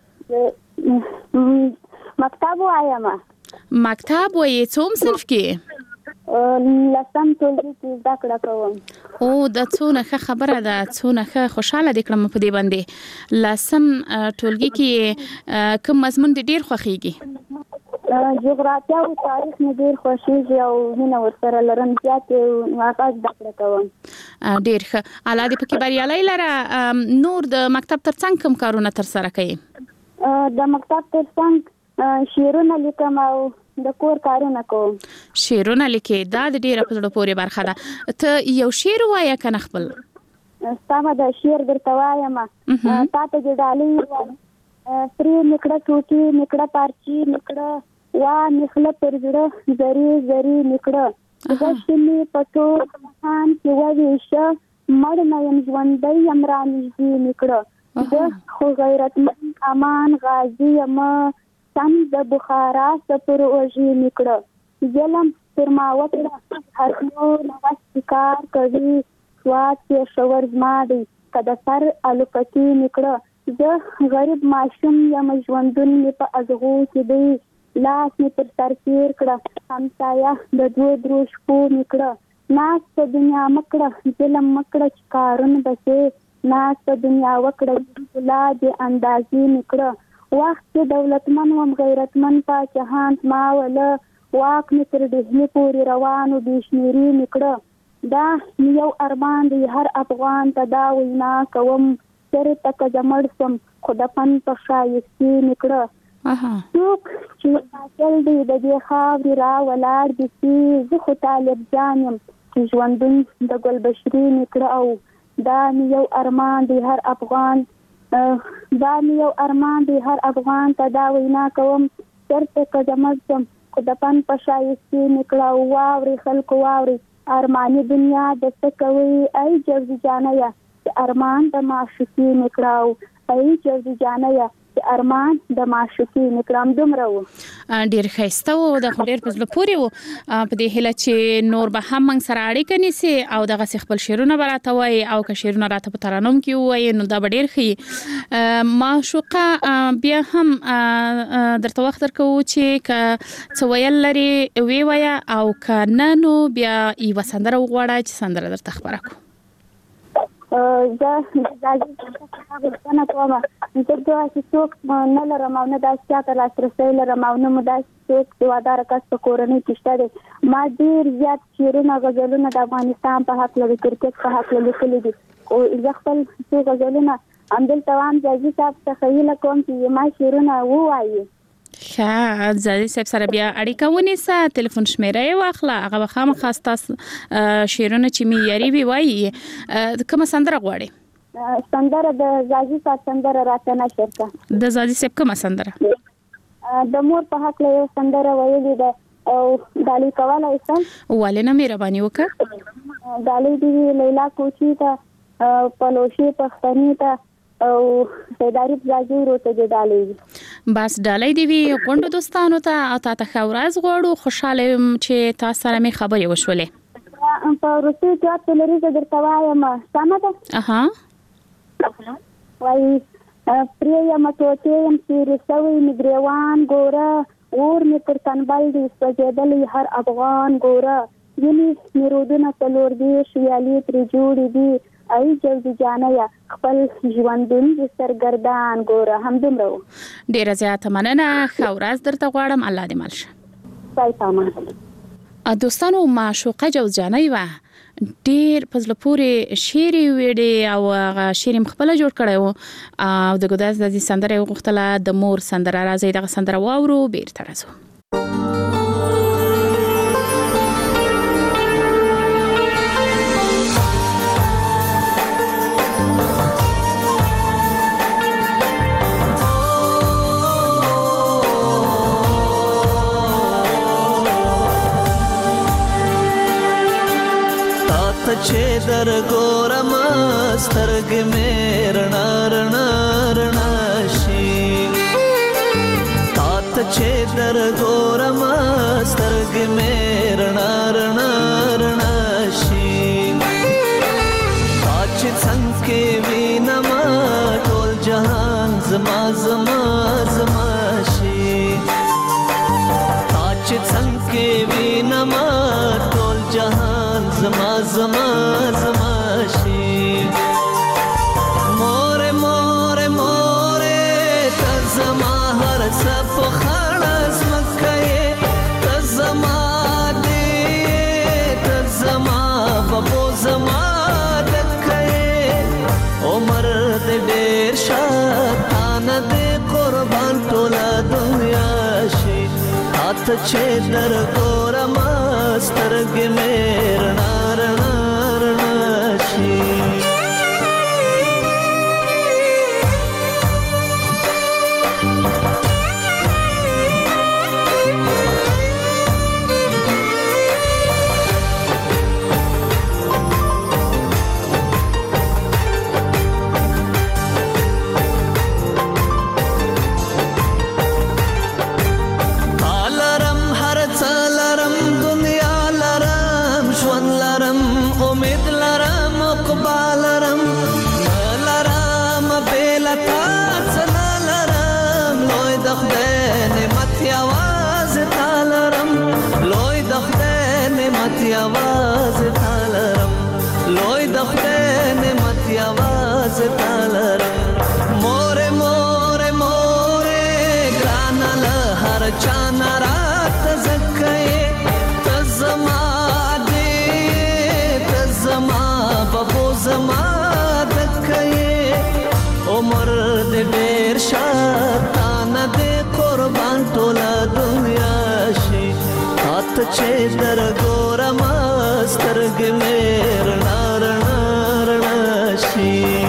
مکتب وایم. مکتب وایي څوم صنف کې؟ لسم ټولګي کې زده کړه کوم. او د څونه خبره ده څونه خوشاله دي کړم په دې باندې. لسم ټولګي کې کوم مضمون ډیر خوښیږي؟ جغرافیا او تاریخ مې ډیر خوښیږي او مینه ورسره لرم زیات واقع زده کړه کوم. ډیر ښه. الله دې پکې بریالي لره. نور د مکتب ترڅنګ کوم کارونه تر سره کوي؟ د مکتب ترڅنګ شعرونه لیکم او د کور کارونه کوم. شعرونه لیکي دا د ډیره په زړه پورې برخه ده. ته یو شعر وایې کنه خپل؟ سمه ده، شعر درته وایم. تا ته د ډالۍ پرې نکړه ټوټې نکړه پارچې نکړه وا نخله پر زړه زری زری نکړه غشمې په ټول جهان کې وویشه مړ نه یم ژوندی یم رانږدې نکړه زه خو غیرتمند امان غازي یم سم د بخارا سفر وژي نکړه ظلم پر ما وکړه هر نو نوښت کار کوي سواد کې شور زما دی که د سر الوپکي نکړه زه غریب ماشوم یم ژوندون مې په ازغو کې دی لاس مې پر سر تیر کړه همسایه د دوه درو شپو نکړه ناس په دنیا مکړه ظلم مکړه چې کارونه بسې ناس په دنیا وکړه لا دې اندازې نکړه وخت کې دولتمن وم غیرتمن پاچاهان ما وله واک مې تر ډهلي پورې روانو بې شمېرې نکړه دا یو ارمان دی هر افغان ته دا وینا کوم چېرته که زه مړ شم خو د فن په ښایستې نکړه څوک چې قاتل دی د دې خاورې را ولاړ دي چې زه خو طالب جان یم چې ژوندون د ګلبشرې نکړه او دا مې یو ارمان دی هر افغان ته دا وینا کوم چېرته که زه مړ شم خو د فن په ښایستې نکړه او واورئ خلکو واورئ ارماني دنیا د څه کوي ای جوزي جانیه چې ارمان د معشوقي نکړه او ای جوزي جانیه چې ارمان د معشوقي نکړه دومره و. ډېر ښایسته و، د خو ډېر په زړه پورې و. په دې هیله چې نور به هم موږ سره اړیکه نیسي او دغسې خپل شعرونه به راته وایي او که شعرونه راته په ترانوم کې ووایي نو دا به ډېر ښه. معشوقه بیا هم درته وخت درکوو چې که څه ویل لري ویې وایه او که نه نو بیا یوه سندره وغواړه چې سندره درته خپره کړو. زه ځاځي څخه غوښتنه کوم زه دوه چې څوک نه لرم او نه داسې چاته لاسرسی لرم او نه مو داسې څوک هېواداره کس په کورنۍ کې شته دی. ما ډېر زیات شعرونه غزلونه د افغانستان په هکله د کرکټ په هکله لیکلي دي خو زه خپل څو غزلونه همدلته وایم ځاځي صاحب څخه هیله کوم چې ما شعرونه ووایي. ښه ځاځي صاحب سره بیا اړیکه ونیسه، تلیفون شمیره یې واخله، هغه به خامخا ستاسو شعرونه چې معیاري وي وایي. کومه سندره غواړې؟ سندره د ځاځي صاحب سندره راته نشر کړه. د ځاځي صاحب کومه سندره؟ د مور په هکله یو سندره ویلې ده او ډالۍ کولی شم؟ ولې نه مهرباني وکړه. ډالۍ دې وي لیلا کوچي ته پلوشې پښتنې ته او سیداري ځاځي وروته دې ډالۍ وي. بس ډالۍ دې وي غونډو دوستانو ته او تا ته ښه ورځ غواړو. خوشحاله یم چې تا سره مې خبرې وشولې. په روسي جواب تلریزه درته وایم سمه ده؟ وایي پرې یم ټوټې یم تېرې سوی مې ګرېوان ګوره اور مې پر تنبل دی سوځېدلی هر افغان ګوره ځینې مې رودونه څلور دېرش ویالې ترې جوړې دي ای جوزي جانیه خپل ژوندون د سرګردان ګوره. همدومره و. ډېره زیاته مننه، ښه ورځ درته غواړم، الله دې مل شه. خدای پامان. دوستانو معشوقه جوز جانۍ وه، ډېر په زړه پورې شعر یې ویډې او هغه شعر یې خپله جوړ کړی و او د ګوداز ځاځي سندره یې وغوښتله د مور سندره. راځئ دغه سندره واورو بیرته راځو. چې در ګورم سترګې مې رڼا رڼا رڼا شي تا ته چې در ګورم سترګې مې رڼا رڼا رڼا شي تا چې څنګه کې وینم ټول جهان زما زما زما شي تا چې څنګه کې وینم ټول جهان زما زما زما شي مور مور مور ته زما هر څه په خړس مکه ته زما دې ته زما بابو زما دکه عمر دې ډېر شاتانه دې قربان ټوله دنیا شي ته چې در ګورم سترګې مې رڼا رڼا رڼا شي आवाज तालरम लोय दखते ने मत आवाज तालरम मोरे मोरे मोरे ग्रानल हर चाना रात जक्के तजमा दे तजमा बबो जमा दक्के उमर दे बेर शातान दे कुर्बान टोला दुनिया शी हाथ چې در ګورم سترګې مې رڼا رڼا رڼا شي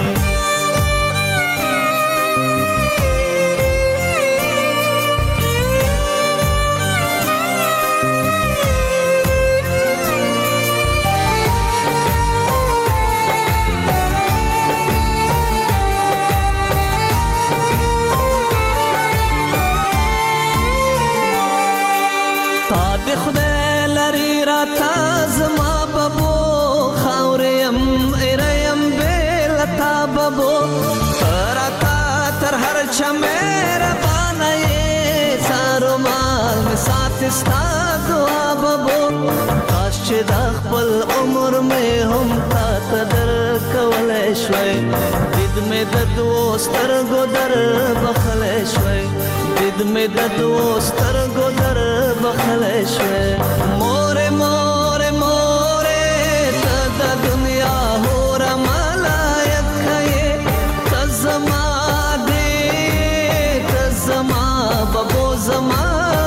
ستا دعا ببو کاش چې د خپل عمر مې هم تا ته درکولی شوی دید مې د دوو سترګو در بخلی شوی دید مې د دوو سترګو در بخلی شوی مورې مورې مورې ته د دنیا هوره ملایک یې ته زما دې ته زما ببو زما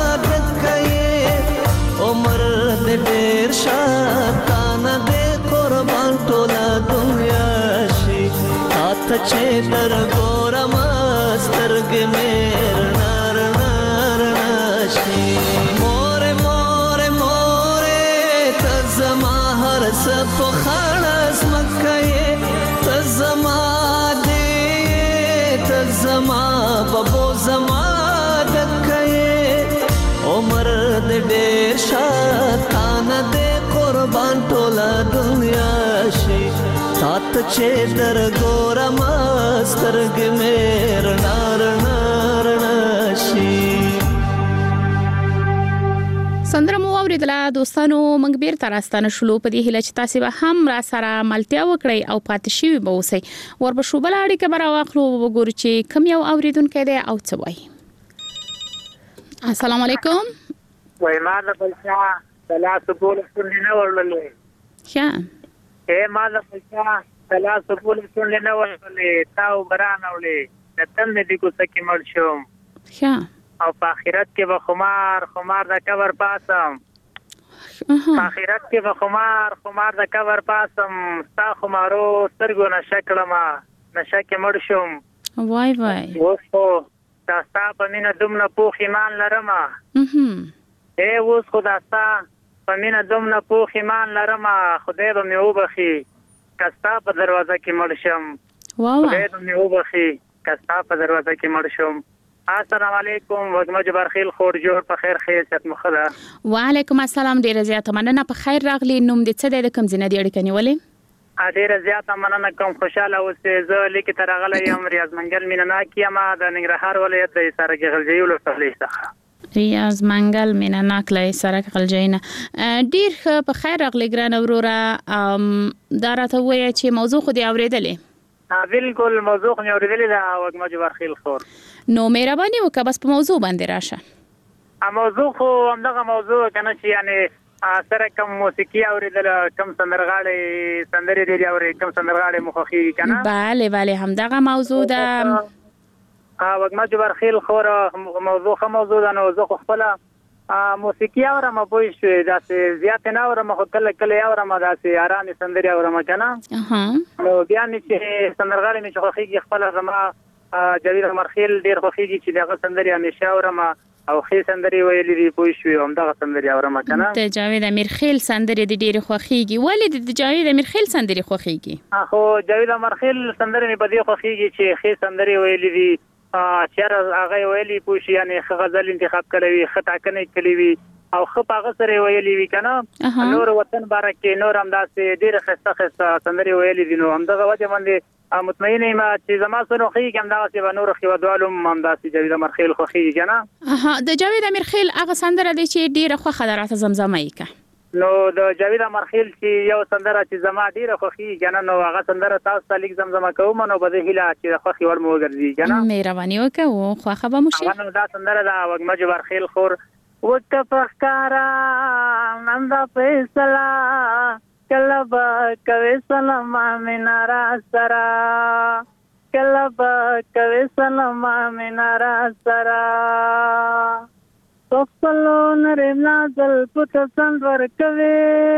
عمر دې ډېر شاتان دې قربان ټوله دنیا شي هاته چې در ګورم سترګې مې رڼا رڼا رڼا شي مورې مورې مورې ته زما هر څه په خړه ځمکه یې ته زما دې ته زما ببو زما دکه یې عمر دې ډېر شاتان دې قربان ټوله دنیا شي تات چې در ګورم سترګې مې رڼا رڼا رڼا شي سندره مو اوریدله دوستانو موږ بیرته راستانه شلو په دې هیله چې تاسو به هم را سره ملتیا وکړئ او پاتې شوي به اوسئ وربشو بل اړیکه به راواخلو وګورو چې کوم یو اوریدونکی دی او څه وایي السلام علیکم وای ما د بلچا ثلاث بول څنګه ورللې ښه ما د بلچا ثلاث بول څنګه ورللې تاو بران اولې د تم دې کو سکه مړ شوم ښه او په آخرت کې به خمار د کور پاسم په آخرت کې به خمار د کور پاسم ستا خمارو سترګو نشه کړم نشه کې مړ شوم وای وای اوس خو ستا په مینه دومره پوخ ایمان لرم اوس خو ستا په مینه دومره پوخ ایمان لرم خدای به مې وبخي که ستا په دروازه کې مړ شم خدای به مې وبخي که ستا په دروازه کې مړ شم السلام علیکم وګما جبر خیل خور جوړ په خیر خیریت مخدا وعلیکم السلام ډیره زیاته مننه په خیر راغلی نوم دې څه د کوم ځنه دی اړیکه نیولې ډیره زیاته مننه کوم خوشاله اوسې زه لیکي تر غلې یم ریاض منګل مینا کیما د ننګرهار ولایت د سرګ غلجی ولسوالۍ څخه ریاض منګل مینا ناکلې سرګ غلجینا ډیر په خیر راغلی ګران وروره دا راته وایي چې موضوع خو دی اوریدلې بالکل موضوع مې اوریدلې دا وګما جبر خیل خور نو مهرباني وکړه بس په موضوع باندې راشه موضوع خو همدغه موضوع کنه چې یعنی سره کوم موسیقي اوریدل کوم سندرغاړي سندري دی اوري کوم سندرغاړي مخخي کنه bale همدغه موضوع ده وګما جبر خیل خور موضوع ده نو زه خپل موسیقي اورم پوه شوې داسې زیات نه اورم خو کله کله اورم داسې آرامې سندرې اورم کنه نو بیا مې چې سندرغاړي مې چې خوښيږي خپل زما جاوید امرخیل ډېر خوښيږي چې دغه سندرې همیشه اورم او خې سندرې ویلې دي پوه شوې هم دغه سندرې اورم کنه د جاوید امرخیل سندرې د ډېر خوښيږي ولې د جاوید امرخیل سندرې خوښيږي خو جاوید امرخیل سندرې مې په دې خوښيږي چې خې سندرې ویلې دي شعر هغه ویلي پوه شي یعنی غزل انتخاب کړی وي خطا کنه کړی وي او خپ هغه سره ویلي وي کنه نور وطن بارکه نور هم داسې ډېر خسته سندرې ویلي دي نو هم دغه وجه باندې مطمئن یم چې زما سره خو هم دغه څه نور خو دوالم هم داسې جاوید امرخیل خو خي کنه د جاوید امرخیل هغه سندره دي چې ډېر خو خدرات زمزمه یې نو د جاوید امرخیل چې یو سندره چې زما ډیره خوښي کنه نو هغه سندره تاسو ته لیک زمزمه کوم نو به د هیله چې خوښي ور مو ګرځي کنه مهرباني وکړه خو خبر مو شي نو دا سندره دا وګمج ورخیل خور وک پخکارا نندا فیصلا کلب کوي سلام مینارا سرا کلب کوي سلام مینارا سرا توفلو نرمنا دل پت سنور کوي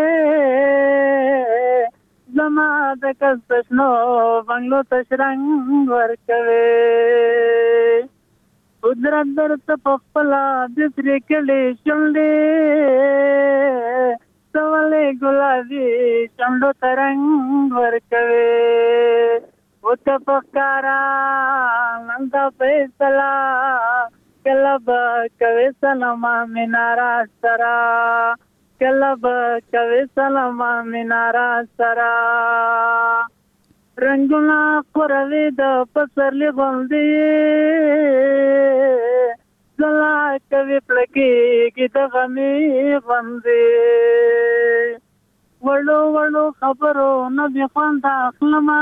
زما د کسنو بنگلو تشرنګ ور کوي قدرت درته پخپلا د سری کړي شونډې سوالې ګلابي چندو ترنګ ور کوي وت پکارا نندا فیصلا کلب کوي سلام مینارا سرا کلب کوي سلام مینارا سرا رنگنا خوروي د پسرلی غوندي زلا کوي پلکی کی د غمي غوندي ولو ولو خبرو نبي خوند اخلما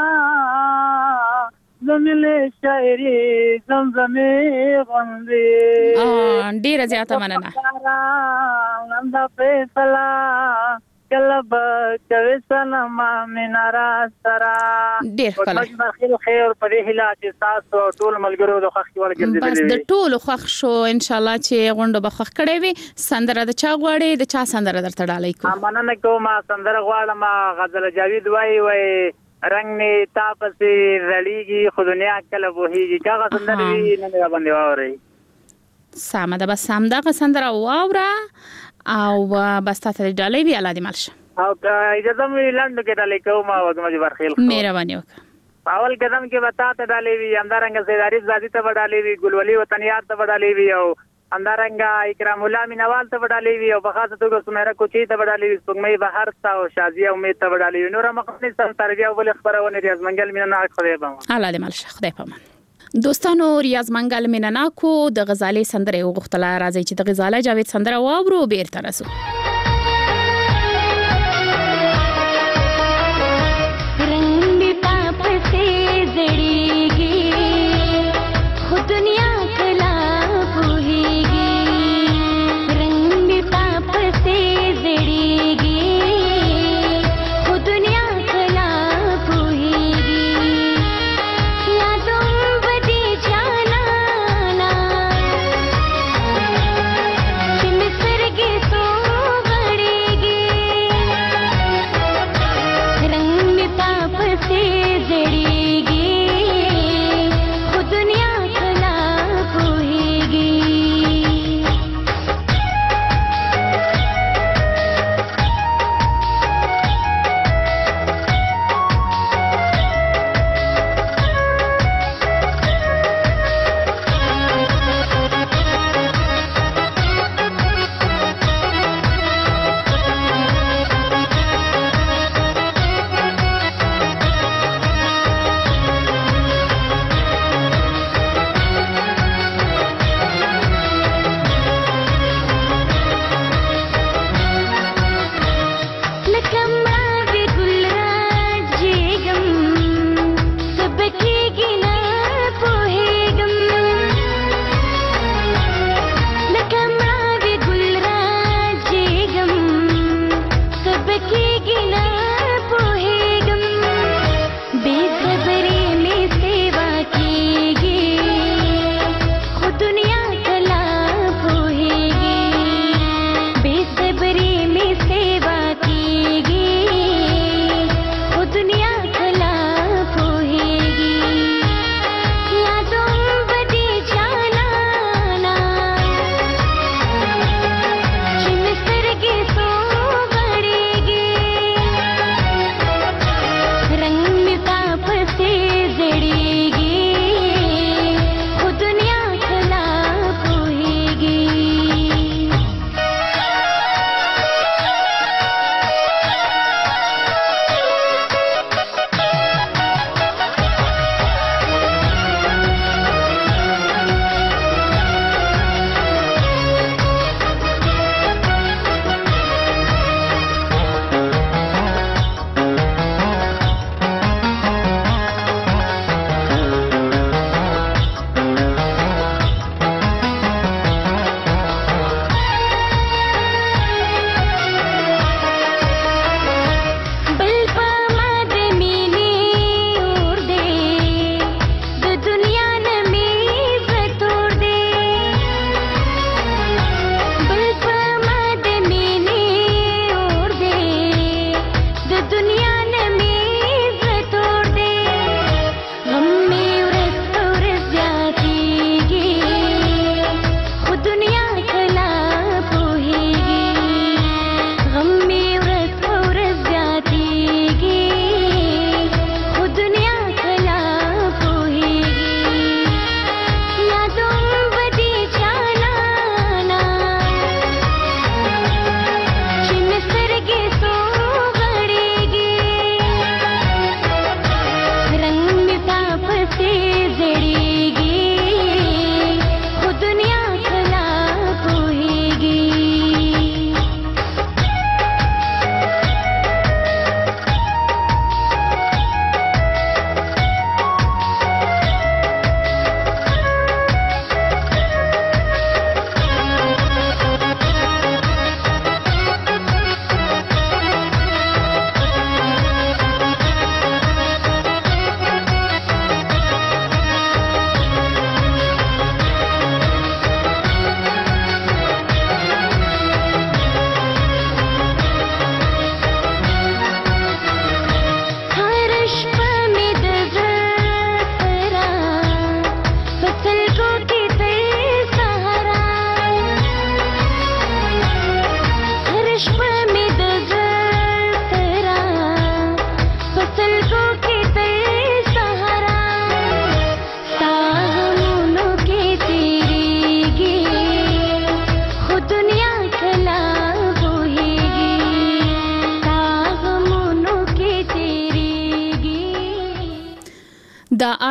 زميله شاعري زمزمه غوندي ډیره زیاته مننه نندا فیصلا کلب کوي سلام مینارا سرا ډیر ښه خیر په دې هیله چې تاسو ټول ملګرو د خوښ ورګرځي بس د ټول خوښ شو ان شاء الله چې غونډه به خوښ کړي وي سندره د چا غواړي د چا سندره درته ډالۍ کوم مننه کوم سندره غواړم غزل جاوید وای رنگ نه تاسو رلیږي خو دنیا کله وهیږي هغه سندره وی نه باندې واره سامه ده بس سم دغه سندره واوره او بس تاسو ډالۍ وی الله دې مالشه او اجازه مې لاندې کې ډالۍ کوم او د برخیل مهرباني وکړه اول قدم کې وتا ته ډالۍ وی همدارنګ سیداری زادي ته ډالۍ وی ګلولي وطنیات ته ډالۍ وی او همدارنګ اکرام الله مینوال ته ډالۍ وی او بخاطر توګه سمیرا کوچی ته ډالۍ وی سپګمې بهر تا او شازیه امید ته ډالۍ وی نور مخنی سم تربیه او بل خبرونه ریاض منګل مینه خدای پامه الله دې مالشه خدای پامه دوستانو ریاض منګل مینناکو د غزالې سندره وغوښتله راځي چې د غزاله جاوید سندره واورو بیرته رسو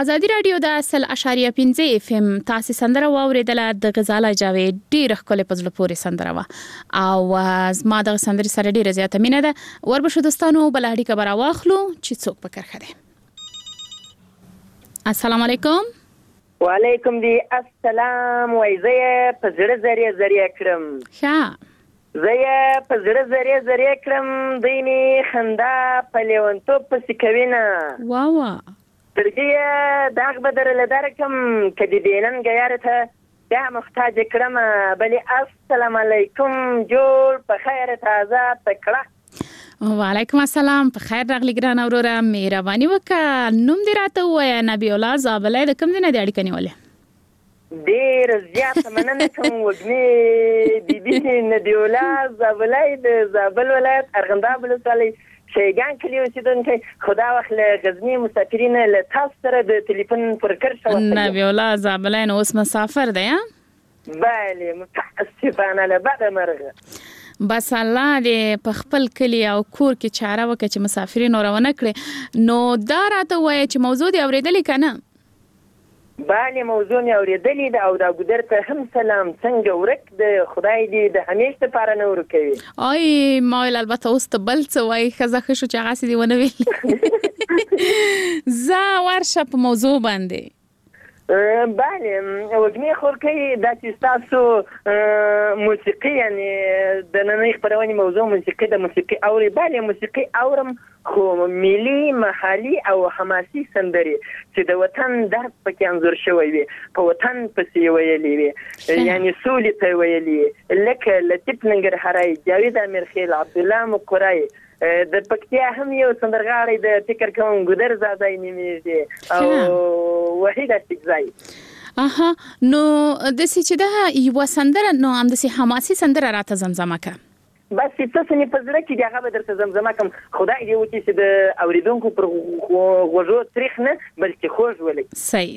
آزادي رادیو د 100.5 اف ام تاسو سندره واوریدله د غزاله جاوید ډیر خپل پزله پورې سندره وا او زما د سندري سره ډیره زیاته مینه ده وربشو دوستانو بلهډي خبر واخلو چې څوک پکړ خره. السلام علیکم. وعلیکم دی السلام. وایزه پزړه زری کړم. ښه زه په زړه زری کړم دیني خندا په لیونتوب پسې کوینه. وا ترګه داغ بدر لدارکم کدی دینن غیارته دا محتاج کړم بلی السلام علیکم جوړ په خیر تازه تکړه. وعلیکم السلام په خیر راغلی ګران اوروره مهرباني وکړه نوم دې راته وای نبی الله زابلای د کوم دینه د اړیکه نیولې ډیر زیات مننه کوم وګنی بیبي نبی الله زابلای د زابل ولایت ارغنداب ولسوالۍ شیګان کلی اوسیدونکي خدا واخله غزنی مسافرین له تاسو سره د ټلیفون پر کرښه وته نبی الله زابلای نو اوس مسافر دی بله متاسفانه له بعد مرغه بس الله دې په خپل کلی او کور کې چاره وکړي چې مسافرین روانه کړي. نو دا راته وایي چې موضوع دی اوریدلې کنه؟ بله موضوع مې اوریدلې ده او دا ګودر ته هم سلام څنګه ورک د خدای دې د همیشه لپاره نه ورکوي. آی ما ویل البته اوس ته بل څه وایي ښځه ښه شو چې هغسې دې ونه ویل. زه ورشه په موضوع باندې. بله وګنی خورکۍ دا چې ستاسو موسیقي یعنی د نننۍ خپرونې موضوع موسیقي د موسیقي اوري. بله موسیقي اورم خو ملي محلي او حماسي سندري چې د وطن درد پکې انځور شوی وي په وطن پسې ویلې وي یعنی سولې ته ویلې لکه لطیف ننګرهاري جاوید امیرخیل عبدالله مقرای د پکتیا هم یو سندرغاړی د فکر کوم ګودر زادای نیمه او وحید استقزای. اها نو د سې چې دا یو سندره نو هم د سې حماسي سندره راته زمزمه کا بس څه نه پزړه کې دی هغه درته زمزمه کوم خدای دې وکړي چې د اوریدونکو پر غوږو تاریخ نه بلکې خوږ ولي. صحیح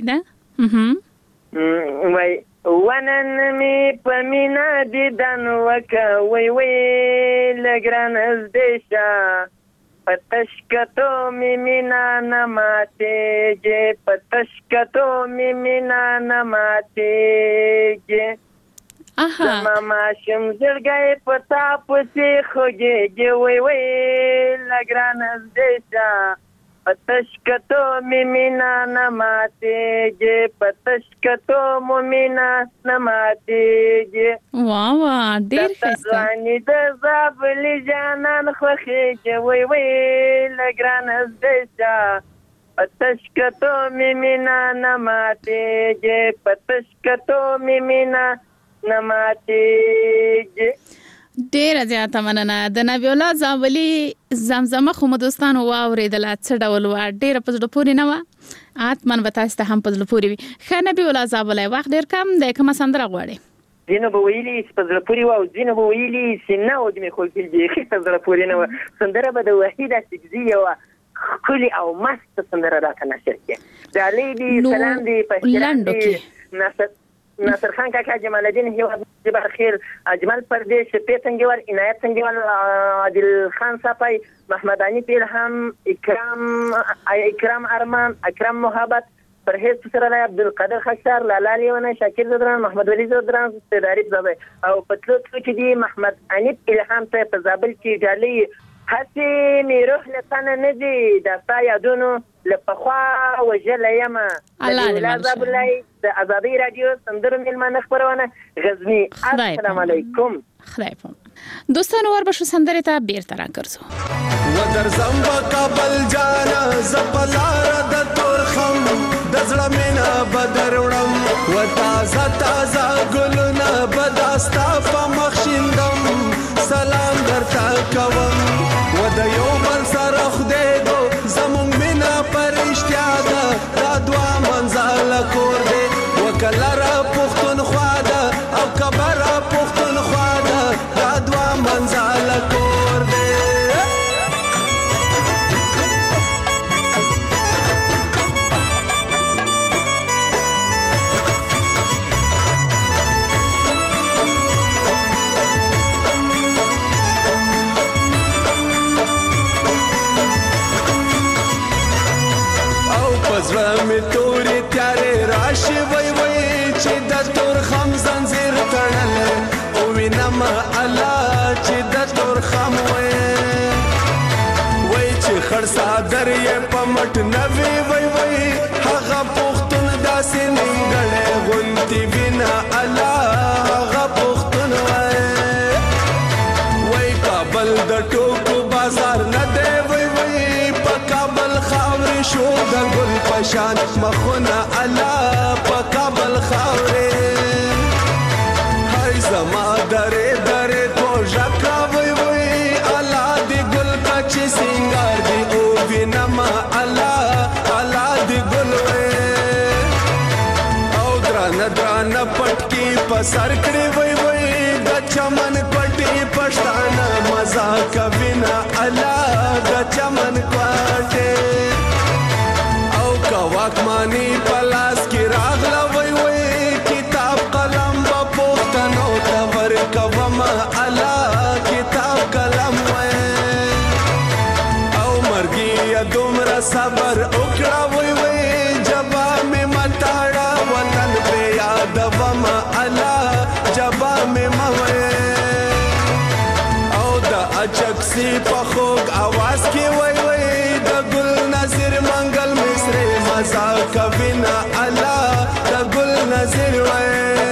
ده. وای ونن می پمینا دیدن وکوي وی لګران از دیشا پتشکتو می مینا نماته جه پتشکتو می مینا نماته جه زما شم زړګي پتا پسې خوږي وی وی لګران از دیشا پتشکتو میمینا نماتیږي پتشکتو مومینا نماتیږي. وا ډېر ښه ځواني د زابل جانان خوښیږي وی وی لګران زدیشا پتشکتو میمینا نماتیږي پتشکتو میمینا نماتیږي. ډیره زیاته مننه. د نبی الله زابلی زمزمه خو مو دوستانو واورېدله څه ډول وه ډیره په زړه پورې نه وه حتما به تاسو ته هم په زړه پورې وي. ښه نبی الله زابلی وخت ډېر کم دی کومه سندره غواړئ؟ ځینو به ویلي چې په زړه پورې وه او ځینو به ویلي چې نه وږمې خوږېږي بیخي په زړه پورې نه وه. سندره به د وحید استقزي یوه ښکلې او مسته سندره راته نشر کړي. ډالۍ دي سلام دي په احترام دي ناصر خان کاکا جمال الدین هیواد جبر خیر اجمل پردیش پیتنګور عنایت څنګهوال عادل خان صافی محمد انی پیلهم اکرام ارمان اکرم محبت پرهیز سره عبدالقادر خشار لالا لیونه شاکر زدران محمد ولی زدران استداري زوی او پتلو کې دی محمد انی پیلهم ته په زابل کې ډالۍ هسې مې روح لسانه نه دي د ستا یادونو له پخوا وژلی یم. زابلای د ازادۍ راډیو سندرو میلمانه خپرونه غزني. السلام علیکم. خدای پاک دوستانو وربشو سندرې ته بیرته راګرځو ودرځم په کابل جانا زپلاره د تورخم د زړه مینا بدر وړم و تازه تازه ګلونه بداستا په مخ شیندم سلام درته کوم و د یو بل سره خدای دو زمونږ مینا پرشتیا ده دا دوه منځله کور دی وکله را پښتونخوا ده او کبه را پښتونخوا ده دا دوه منځله کور دی. پټ نوي وای وای هغه پښتون داسې نیمګړی غونتی وینا الله هغه پښتون وای کابل د ټوکو بازار نه دی وای وای په کابل خاورې شو د ګل پشان مخونه الله په کابل خاورې هاي زما درې درې کوژه کا وای وای الله دې ګل کچې سنگار دی او وینما الله الله دې ګل وای او درانه پټکی په سر کړې وای وای د چمن پټي پښتانه مزا کوینا الله د چمن پټي او کواک مانی پلاس کی راغلا وای وای کتاب قلم په پښتنو ته ورکوما الله کتاب قلم وای او مرګي دومره صبر وکړه وای وای جبا می متاړه وطن په یاد وما الله جبا می موي او د اچکسی په خوږ आवाज کې وای وای د ګل نظر منګل مصری مزا کوینا الله د ګل نظر وای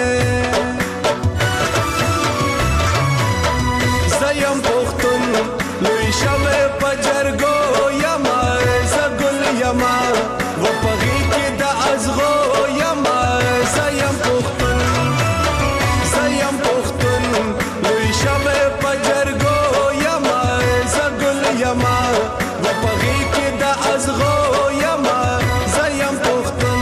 زیم پختون لوی شوه پجرګو یما زګل یما و پغی کې د ازغو یما زیم پختون لوی شوه پجرګو یما زګل یما و پغی کې د ازغو یما زیم پختون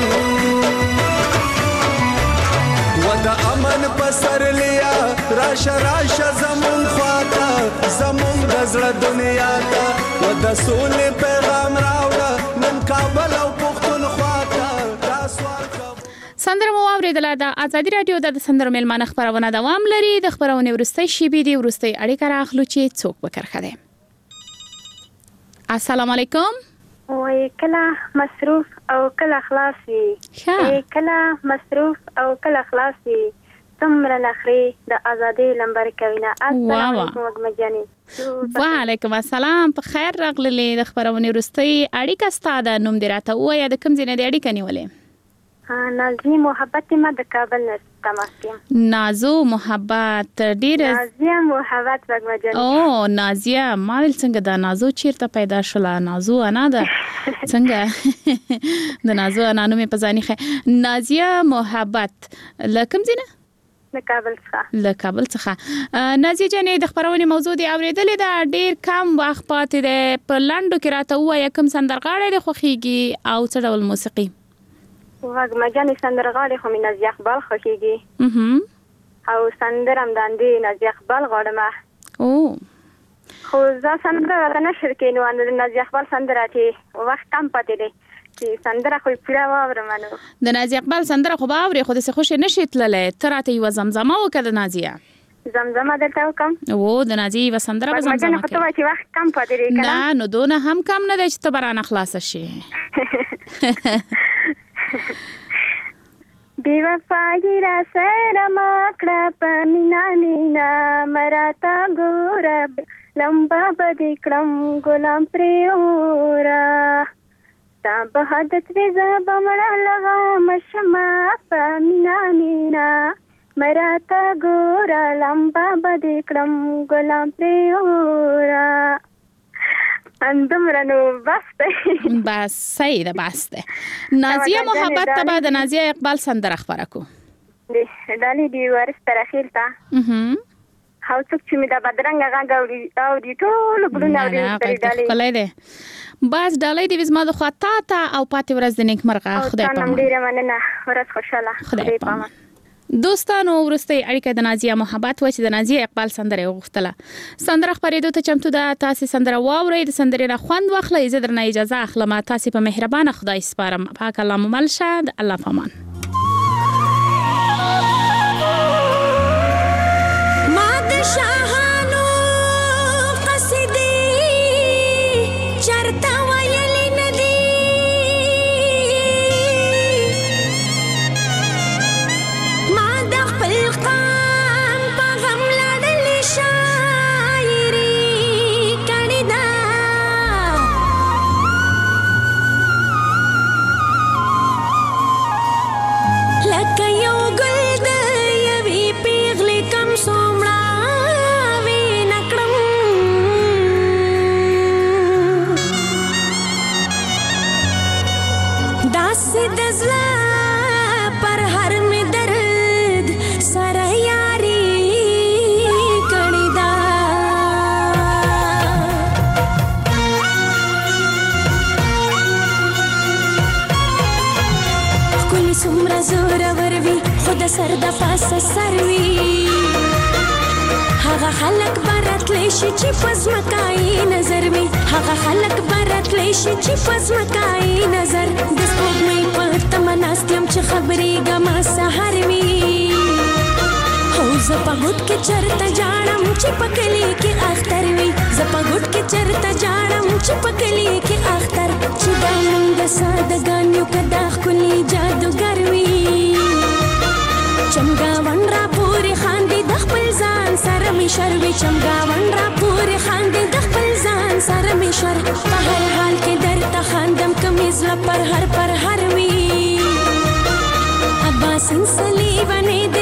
و د امن پسر لیا راشه زمون خواته زمون غزړه دنیا ته و د سولې پیغام راوړه نن کابل او پښتون خواته دا سوال سندره مو اوریدله د ازادي رادیو د سندرو میلمانه خبرونه دوام لري د خبرونه ورستۍ شیبې دی ورستۍ اړیکه راخلو چې څوک وکړخه ده السلام علیکم وای کله مصروف او کله خلاصي کله مصروف او کله خلاصي تمره نخري د ازادي لمبر کوینه السلام علیکم وګمجاني وعلیکم السلام په خیر راغلي د خبرونه ورستۍ اړیکه ستاده نوم دی راته وای د کوم ځای نه اړیکه نیولې نازي محبت ما د کابل نه تماس کوم نازو محبت ډیر نازیه محبت وګمجاني او نازیه ما ول څنګه د نازو چیرته پیدا شوله نازو انا ده څنګه د نازو انا نومې پزانی خه نازیه محبت لکم زینه له کابل څخه نازیه جانې د خبرونه موضوع دی اوریدلې دا ډیر کم وخت پاتې ده په لاندو کې راته وای کوم سندرغاړي د خوخيږي او څه ډول موسیقي وګمجاني سندرغاړي خو مې نازیه اقبال خوخيږي او سندرم داندې نازیه اقبال غواړم او خو ځا سندره نه شرکې نو نازیه اقبال سندره چې وخت کم پاتې دی چې سندره خو پیړه واورم نو د نازیه اقبال سندره خو باورې خو د څه خوشې نشي تللې تراته یو زمزمه وکړه نازیه زمزمه دلته وکم او د نازیه و سندره به زمزمه کوي خو چې وخت کم پاتې دی نه نو دونه هم کم نه دی چې ته برانه خلاص شي بی وفایی را سر ماکڑا پا مینا مراتا گورب لمبا بدکڑم گلام پریورا تا بہادت ویزا بمڑا لغا مشما پا مینا مراتا گورا لمبا بدکڑم گلام پریورا اندمره نو بس صحیح ده بس ده نازیه محبت تبا د نازیه اقبال سندره خبره کو دالی دی ورس تر اخیر تا هاو څوک چې می دا بدرنګ غاګ او دی ټول بلونه او دی دالی کولای ده بس دالی دی وزما د خطا تا او پاتې ورځ د نیک مرغه خدای پامان او ډیره مننه ورځ خوشاله خدای پامان دوستانو ورسته اړیکه د نازیه محبت و چې د نازیه اقبال سندره وغوښتله سندره خبرېدو ته چمتو ده تاسو سندره واورئ د سندرې نه خوند واخلئ زه درنه اجازه اخلم تاسو په مهربانه خدای سپارم پاک الله مو مل شه الله پامان زورور وي خود سر د پاسه سر وي هغه خلک برات لشي چې پزمکای نظر وي هغه خلک برات لشي چې پزمکای نظر د سپوږمۍ په تمناستم چې خبرې ګما سحر وي او زپا ګټ کې چرته جاړم چې پکلی کې اختر وي زپا ګټ کې چرته جاړم چې پکلی کې اختر چې دا موږ سادهګانیو کدا خولي جادوګر وي چمګاون را پورې خاندي د خپل ځان سره می شروي چمګاون را پورې خاندي د خپل ځان سره می شر په هر حال کې درته خاندم کمیز لا پر هر وي ابا سنسلی باندې